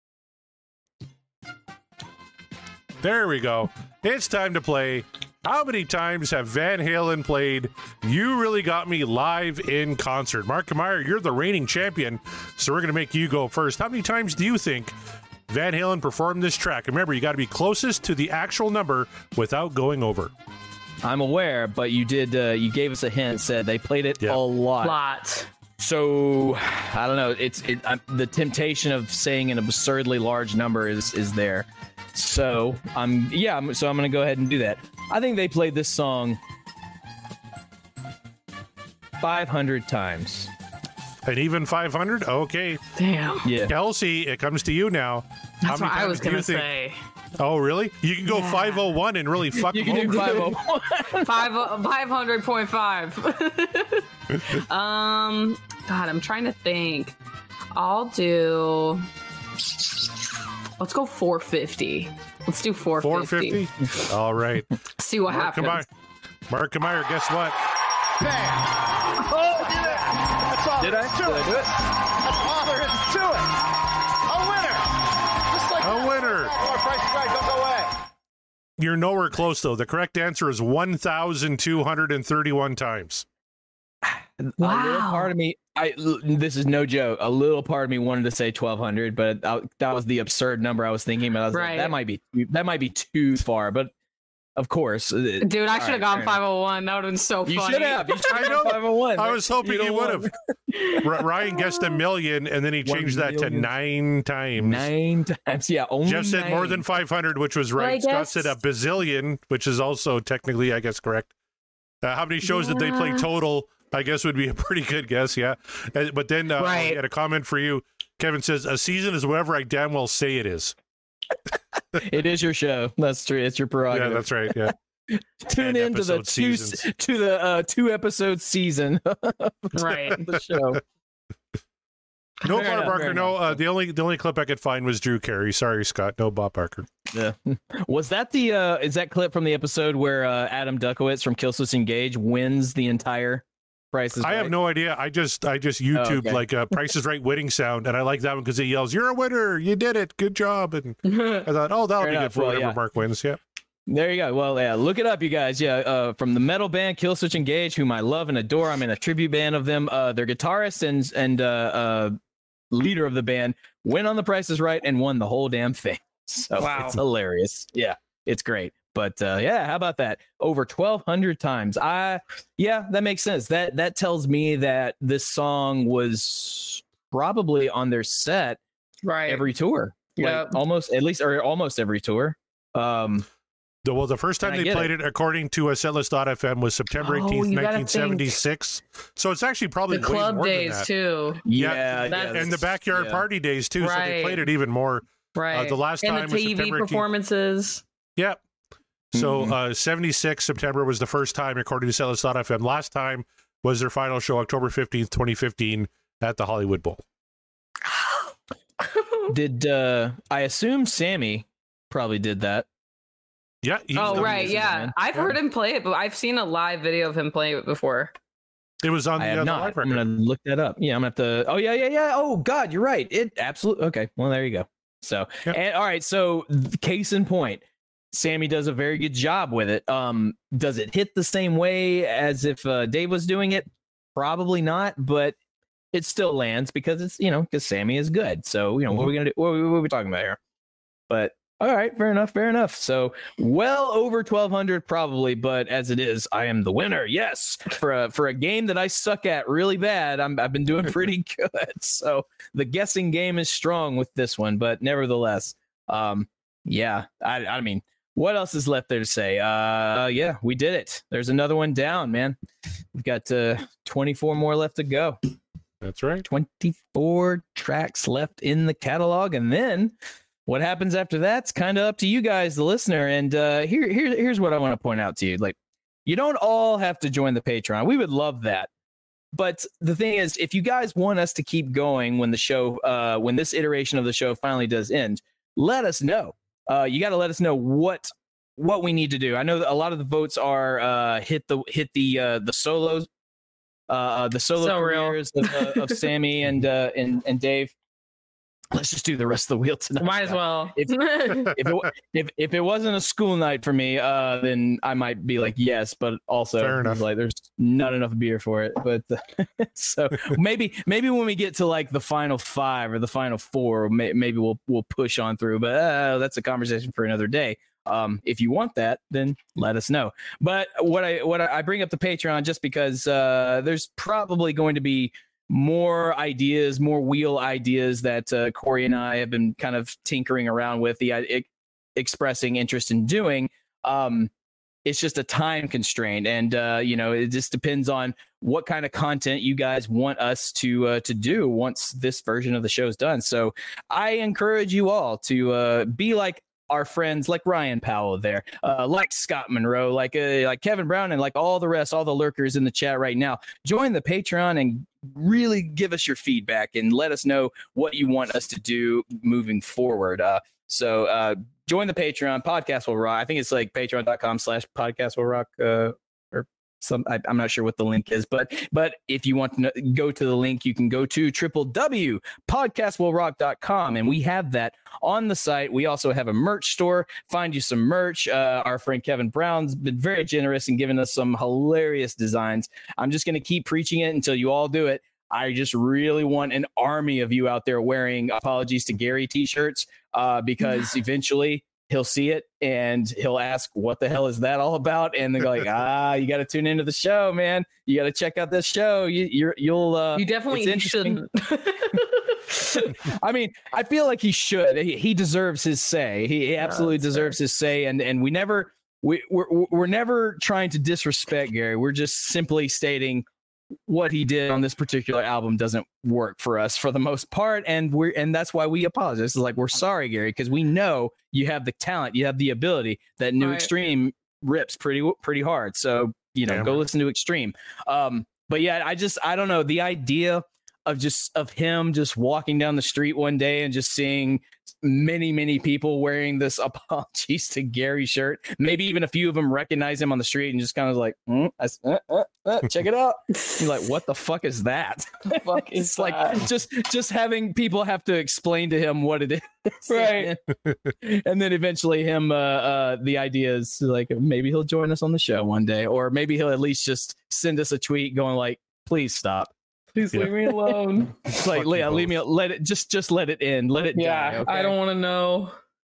There we go. It's time to play. How many times have Van Halen played You Really Got Me live in concert? Mark Meyer, you're the reigning champion, so we're going to make you go first. How many times do you think Van Halen performed this track? Remember, you got to be closest to the actual number without going over. I'm aware, but you did. You gave us a hint. Said they played it a lot. So I don't know. The temptation of saying an absurdly large number is there. So I'm going to go ahead and do that. I think they played this song 500 times. And even 500? Okay. Damn. Yeah. Kelsey, it comes to you now. That's what I was going to say. Oh, really? You can go 501 and really fuck them over. You can do 501. 500.5. God, I'm trying to think. Let's go 450. Let's do 450. 450? All right. See what happens. Mark Meyer, guess what? Bam. Oh, that's all. Did I do it? That's all there is to it. A winner. Just like a winner. Price is Right, don't go away. You're nowhere close, though. The correct answer is 1,231 times. Wow. A little part of me, this is no joke. A little part of me wanted to say 1,200, but that was the absurd number I was thinking. But I was like, that might be too far. But of course, dude, I should have gone 501. That would have been so funny. You should have. I know. 501. I was hoping you would have. Ryan guessed 1 million, and then he changed that to 9 times. 9 times, yeah. Only Jeff said more than 500, which was right. Scott said a bazillion, which is also technically, I guess, correct. How many shows did they play total? I guess would be a pretty good guess, yeah. But then I had a comment for you. Kevin says, a season is whatever I damn well say it is. It is your show. That's true. It's your prerogative. Yeah, that's right. Yeah. Tune into the 2 episode season. Right. The show. No Bob Barker. No. The only clip I could find was Drew Carey. Sorry, Scott. No Bob Barker. Yeah. Was that the is that clip from the episode where Adam Duckowitz from Killswitch Engage wins the entire Price is Right? I have no idea. I just YouTubed like Price is Right winning sound, and I like that one because it yells, "You're a winner! You did it! Good job!" And I thought, oh, that'll be good for whatever Mark wins. Yeah. There you go. Well, yeah, look it up, you guys. Yeah, from the metal band Killswitch Engage, whom I love and adore. I'm in a tribute band of them. Their guitarist and leader of the band went on The Price is Right and won the whole damn thing. So It's hilarious. Yeah, it's great. But yeah, how about that? Over 1,200 times. Yeah, that makes sense. That tells me that this song was probably on their set every tour. Yeah, like almost every tour. The first time they played it, according to setlist.fm, was September 18th, 1976. So it's actually probably the club more days than that. too. Yeah, and the backyard party days too. So they played it even more. Right. The last and time the TV was performances. Yep. So 76 September was the first time, according to setlist.fm. Last time was their final show, October 15th, 2015, at the Hollywood Bowl. Did I assume Sammy probably did that? Yeah. I've heard him play it, but I've seen a live video of him playing it before. It was on the live record. I'm gonna look that up. Yeah, I'm gonna have to. Oh yeah. Oh God, you're right. It absolutely. Okay. Well, there you go. So, and all right. So, case in point, Sammy does a very good job with it. Does it hit the same way as if Dave was doing it? Probably not, but it still lands because it's because Sammy is good. So what are we gonna do? What are we talking about here? But all right, fair enough. So well over 1,200 probably, but as it is, I am the winner. Yes, for a game that I suck at really bad, I've been doing pretty good. So the guessing game is strong with this one, but nevertheless, yeah. I mean, what else is left there to say? Yeah, we did it. There's another one down, man. We've got 24 more left to go. That's right. 24 tracks left in the catalog, and then what happens after that's kind of up to you guys, the listener. And here's what I want to point out to you. Like, you don't all have to join the Patreon. We would love that. But the thing is, if you guys want us to keep going when the show, when this iteration of the show finally does end, let us know. You got to let us know what we need to do. I know that a lot of the votes are hit the solos, the solo careers of Sammy and Dave. Let's just do the rest of the wheel tonight. Might as well. If it wasn't a school night for me, then I might be like yes, but also like there's not enough beer for it. But so maybe when we get to like the final 5 or the final 4, maybe we'll push on through. But that's a conversation for another day. If you want that, then let us know. But what I bring up the Patreon just because there's probably going to be more ideas, more wheel ideas that Corey and I have been kind of tinkering around with, expressing interest in doing. It's just a time constraint, and it just depends on what kind of content you guys want us to do once this version of the show is done. So I encourage you all to be like our friends, like Ryan Powell there, like Scott Monroe, like Kevin Brown, and like all the rest, all the lurkers in the chat right now. Join the Patreon and really give us your feedback and let us know what you want us to do moving forward. So join the Patreon. Podcast Will Rock. I think it's like patreon.com/podcast will rock. Or I'm not sure what the link is, but if you want to go to the link, you can go to www.podcastwillrock.com, and we have that on the site. We also have a merch store. Find you some merch. Our friend Kevin Brown's been very generous and giving us some hilarious designs. I'm just going to keep preaching it until you all do it. I just really want an army of you out there wearing Apologies to Gary t-shirts, because eventually he'll see it and he'll ask, what the hell is that all about? And they're like, you got to tune into the show, man. You got to check out this show. You definitely shouldn't. I mean, I feel like he should. He deserves his say. He absolutely deserves his say. And we're never trying to disrespect Gary. We're just simply stating what he did on this particular album doesn't work for us for the most part, and that's why we apologize. It's like, we're sorry, Gary, because we know you have the talent, you have the ability. That new Extreme rips pretty hard, so go listen to Extreme. But yeah, I don't know, the idea of him just walking down the street one day and just seeing many people wearing this Apologies to Gary shirt. Maybe even a few of them recognize him on the street and just kind of like, check it out. You're like, what the fuck is that? It's like just having people have to explain to him what it is. Right. And then eventually him, the idea is like, maybe he'll join us on the show one day, or maybe he'll at least just send us a tweet going like, please stop. Please leave me alone. It's like, leave me. Let it just let it end. Let it die. Okay? I don't want to know.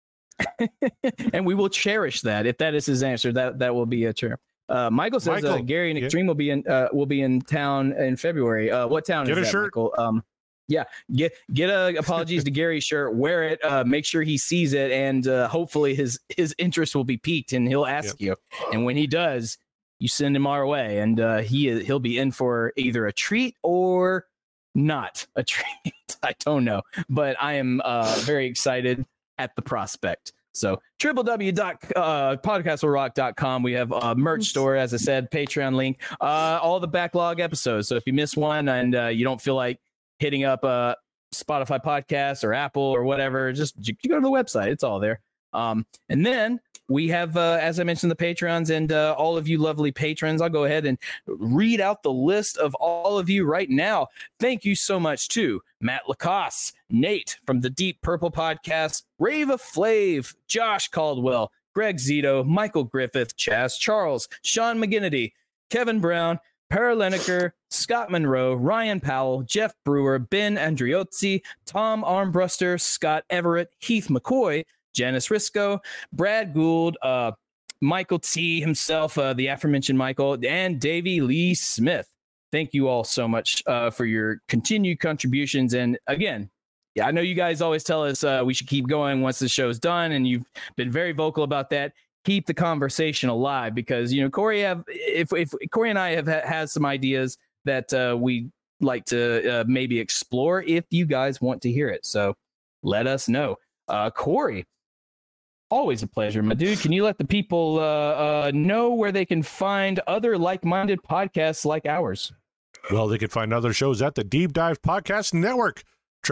And we will cherish that. If that is his answer, that will be a chair. Michael says Gary and Extreme will be in town in February. What town is that, shirt. Michael? Yeah, get a Apologies to Gary shirt. Wear it. Make sure he sees it, and hopefully his interest will be piqued, and he'll ask you. And when he does, you send him our way, and he'll be in for either a treat or not a treat. I don't know, but I am very excited at the prospect. So www.podcastwillrock.com. We have a merch store, as I said, Patreon link, all the backlog episodes. So if you miss one and you don't feel like hitting up Spotify podcast or Apple or whatever, just you go to the website. It's all there. And then we have, as I mentioned, the Patreons and all of you lovely patrons. I'll go ahead and read out the list of all of you right now. Thank you so much to Matt Lacoste, Nate from the Deep Purple Podcast, Rava Flav, Josh Caldwell, Greg Zito, Michael Griffith, Chaz Charles, Sean McGinnity, Kevin Brown, Paraleniker, Scott Monroe, Ryan Powell, Jeff Brewer, Ben Andriozzi, Tom Armbruster, Scott Everett, Heath McCoy, Janice Risco, Brad Gould, Michael T himself, the aforementioned Michael, and Davey Lee Smith. Thank you all so much for your continued contributions. And again, I know you guys always tell us we should keep going once the show's done, and you've been very vocal about that. Keep the conversation alive, because Corey if Corey and I have has some ideas that we like to maybe explore if you guys want to hear it. So let us know. Corey, always a pleasure, my dude. Can you let the people know where they can find other like-minded podcasts like ours? Well, they can find other shows at the Deep Dive Podcast Network,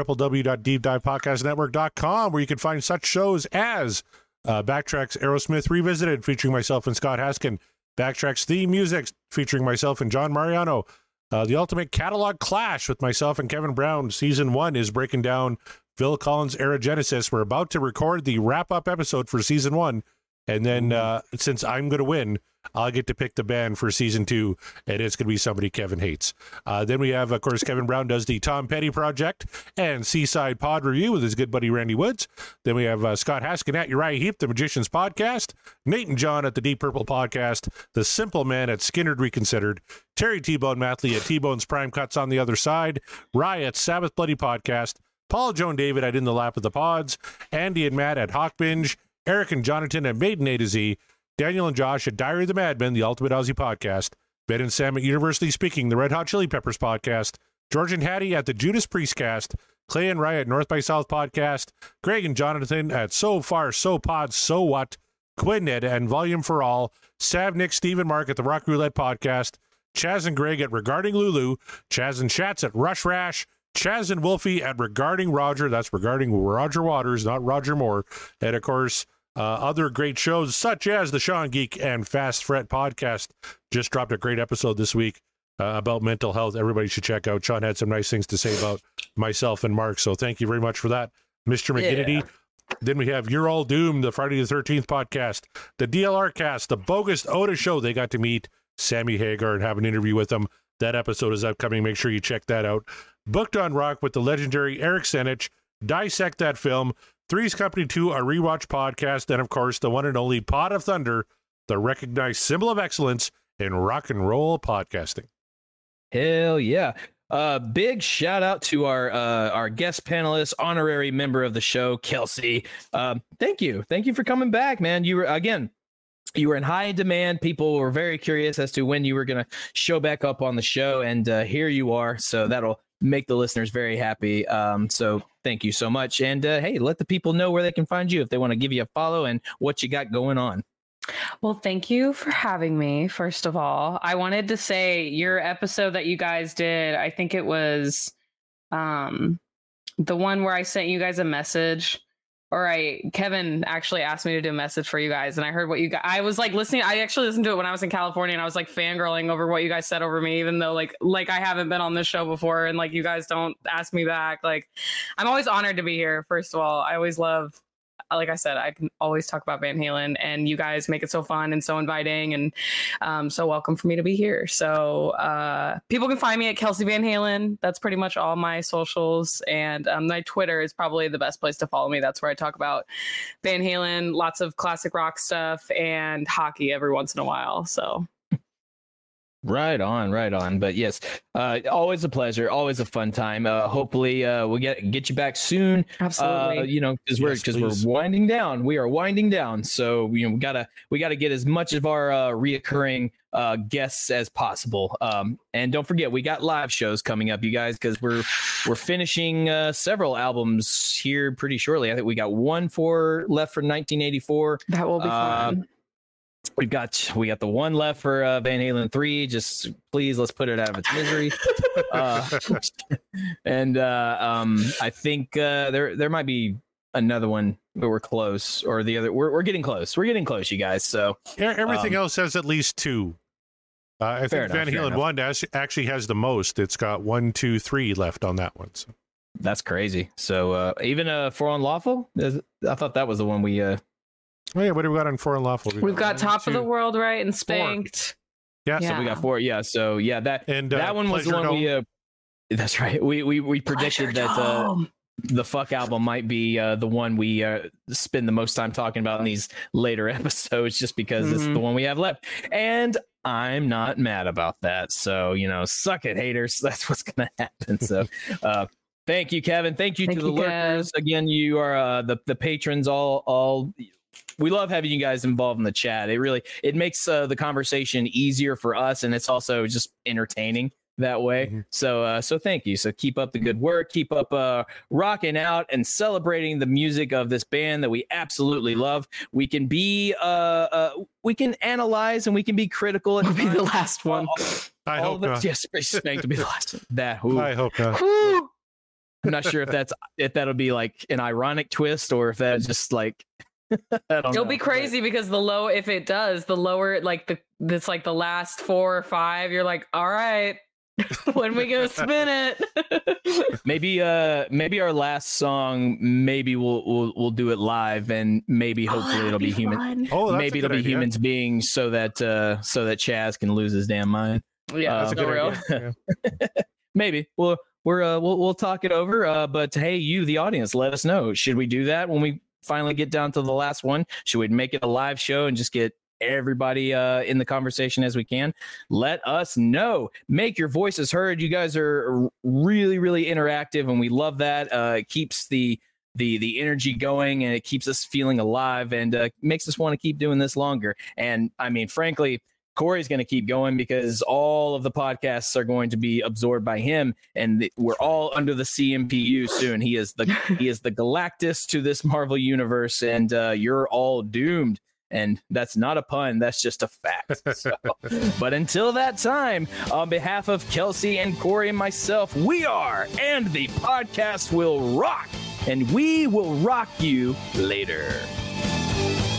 www.deepdivepodcastnetwork.com, where you can find such shows as Backtracks Aerosmith Revisited, featuring myself and Scott Haskin, Backtracks Theme Music, featuring myself and John Mariano, The Ultimate Catalog Clash with myself and Kevin Brown. Season 1 is breaking down Phil Collins' Era Genesis. We're about to record the wrap-up episode for Season 1, and then since I'm going to win, I'll get to pick the band for Season 2, and it's going to be somebody Kevin hates. Then we have, of course, Kevin Brown does the Tom Petty Project and Seaside Pod Review with his good buddy Randy Woods. Then we have Scott Haskin at Uriah Heep, the Magicians Podcast, Nate and John at the Deep Purple Podcast, The Simple Man at Skinnerd Reconsidered, Terry T-Bone Mathley at T-Bone's Prime Cuts on the Other Side, Rye at Sabbath Bloody Podcast, Paul, Joan, David at In the Lap of the Pods, Andy and Matt at Hawk Binge, Eric and Jonathan at Maiden A to Z, Daniel and Josh at Diary of the Madmen, the Ultimate Aussie Podcast, Ben and Sam at University Speaking, the Red Hot Chili Peppers Podcast, George and Hattie at the Judas Priest Cast, Clay and Rye at North by South Podcast, Greg and Jonathan at So Far, So Pod, So What, Quinn Ed and Volume for All, Sav, Nick, Steve and Mark at the Rock Roulette Podcast, Chaz and Greg at Regarding Lulu, Chaz and Shats at Rush Rash, Chaz and Wolfie at Regarding Roger, that's regarding Roger Waters, not Roger Moore, and of course, other great shows such as the Sean Geek and Fast Fret podcast. Just dropped a great episode this week about mental health. Everybody should check out. Sean had some nice things to say about myself and Mark, so thank you very much for that, Mr. McGinnity. Yeah. Then we have You're All Doomed, the Friday the 13th podcast, the DLR cast, the Bogus Otis show. They got to meet Sammy Hagar and have an interview with them. That episode is upcoming. Make sure you check that out. Booked on Rock with the legendary Eric Senich. Dissect That Film. Three's Company 2, a rewatch podcast, and of course, the one and only Pod of Thunder, the recognized symbol of excellence in rock and roll podcasting. Hell yeah. Big shout out to our guest panelist, honorary member of the show, Kelsey. Thank you for coming back, man. You were in high demand. People were very curious as to when you were going to show back up on the show, and here you are. So that'll make the listeners very happy. So thank you so much. And hey, let the people know where they can find you if they want to give you a follow and what you got going on. Well, thank you for having me. First of all, I wanted to say your episode that you guys did, I think it was the one where I sent you guys a message. Kevin actually asked me to do a message for you guys, and I heard what you guys, I was like listening. I actually listened to it when I was in California, and I was like fangirling over what you guys said over me, even though like I haven't been on this show before, and like you guys don't ask me back. Like, I'm always honored to be here. First of all, I always love, like I said, I can always talk about Van Halen, and you guys make it so fun and so inviting, and so welcome for me to be here. So people can find me at Kelsey Van Halen. That's pretty much all my socials, and my Twitter is probably the best place to follow me. That's where I talk about Van Halen, lots of classic rock stuff, and hockey every once in a while. So Right on. But yes, always a pleasure, always a fun time. Hopefully we'll get you back soon. Absolutely. Because we're winding down. We are winding down. So we gotta get as much of our reoccurring guests as possible. And don't forget, we got live shows coming up, you guys, because we're finishing several albums here pretty shortly. I think we got one left for 1984. That will be fun. We got the one left for Van Halen 3. Just please, let's put it out of its misery. I think there might be another one, but we're close. Or the other, we're getting close. We're getting close, you guys. So everything else has at least two. I think Van Halen 1 actually has the most. It's got 1, 2, 3 left on that one. So. That's crazy. So even For Unlawful, I thought that was the one we. Oh yeah, what do we got on For Unlawful? We've got Top of the World, right, and Spanked. Yeah, so we got 4. Yeah, so yeah, that one was the one we. That's right. We predicted that the Fuck album might be the one we spend the most time talking about in these later episodes, just because it's the one we have left, and I'm not mad about that. So suck it, haters. That's what's gonna happen. So. Thank you, Kevin. Thank you to the lurkers. Again, you are the patrons. All. We love having you guys involved in the chat. It makes the conversation easier for us, and it's also just entertaining that way. So thank you. So keep up the good work. Keep up rocking out and celebrating the music of this band that we absolutely love. We can be we can analyze and we can be critical. It'll be the last one. I hope not. Yes, Spank to be the last one. I hope not. I'm not sure if that'll be like an ironic twist or if that's just like. It'll be crazy because if it does, the lower, like it's like the last 4 or 5, you're like, all right, when we gonna spin it? maybe our last song, maybe we'll do it live, and maybe hopefully it'll be human. Maybe it'll be humans being so that Chaz can lose his damn mind. Yeah, that's a good idea. Maybe we'll talk it over. But hey, you, the audience, let us know. Should we do that when we finally get down to the last one? Should we make it a live show and just get everybody in the conversation as we can? Let us know. Make your voices heard. You guys are really, really interactive, and we love that. It keeps the energy going, and it keeps us feeling alive, and makes us want to keep doing this longer. And I mean, frankly, Corey's going to keep going because all of the podcasts are going to be absorbed by him, and we're all under the CMPU soon. He is the Galactus to this Marvel universe, and you're all doomed. And that's not a pun. That's just a fact. So, but until that time, on behalf of Kelsey and Corey and myself, we are, and the podcast will rock, and we will rock you later.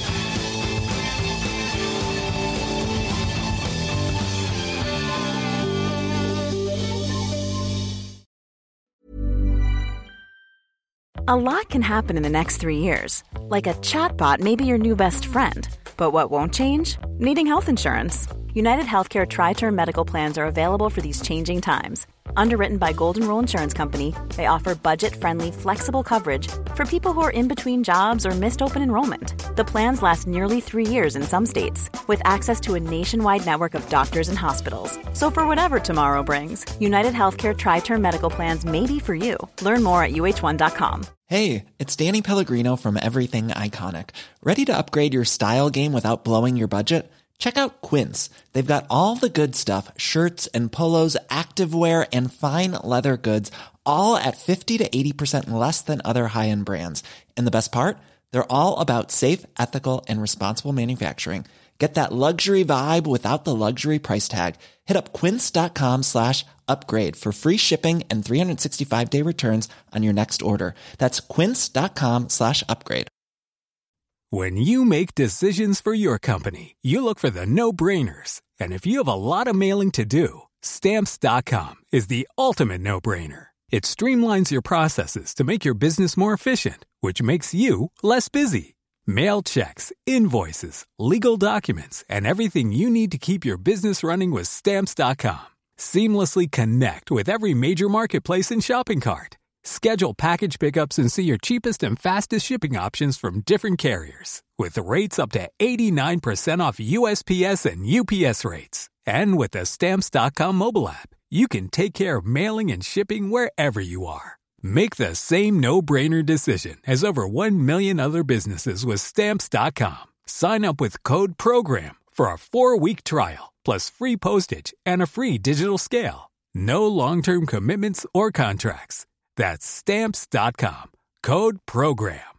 A lot can happen in the next 3 years. Like a chatbot may be your new best friend. But what won't change? Needing health insurance. United Healthcare Tri-Term Medical Plans are available for these changing times. Underwritten by Golden Rule Insurance Company, they offer budget-friendly, flexible coverage for people who are in between jobs or missed open enrollment. The plans last nearly 3 years in some states, with access to a nationwide network of doctors and hospitals. So for whatever tomorrow brings, United Healthcare Tri-Term Medical Plans may be for you. Learn more at uh1.com. Hey, it's Danny Pellegrino from Everything Iconic. Ready to upgrade your style game without blowing your budget? Check out Quince. They've got all the good stuff, shirts and polos, activewear, and fine leather goods, all at 50 to 80% less than other high-end brands. And the best part? They're all about safe, ethical, and responsible manufacturing. Get that luxury vibe without the luxury price tag. Hit up quince.com/upgrade for free shipping and 365-day returns on your next order. That's quince.com/upgrade. When you make decisions for your company, you look for the no-brainers. And if you have a lot of mailing to do, Stamps.com is the ultimate no-brainer. It streamlines your processes to make your business more efficient, which makes you less busy. Mail checks, invoices, legal documents, and everything you need to keep your business running with Stamps.com. Seamlessly connect with every major marketplace and shopping cart. Schedule package pickups and see your cheapest and fastest shipping options from different carriers, with rates up to 89% off USPS and UPS rates. And with the Stamps.com mobile app, you can take care of mailing and shipping wherever you are. Make the same no-brainer decision as over 1 million other businesses with Stamps.com. Sign up with code PROGRAM for a 4-week trial, plus free postage and a free digital scale. No long-term commitments or contracts. That's Stamps.com. Code PROGRAM.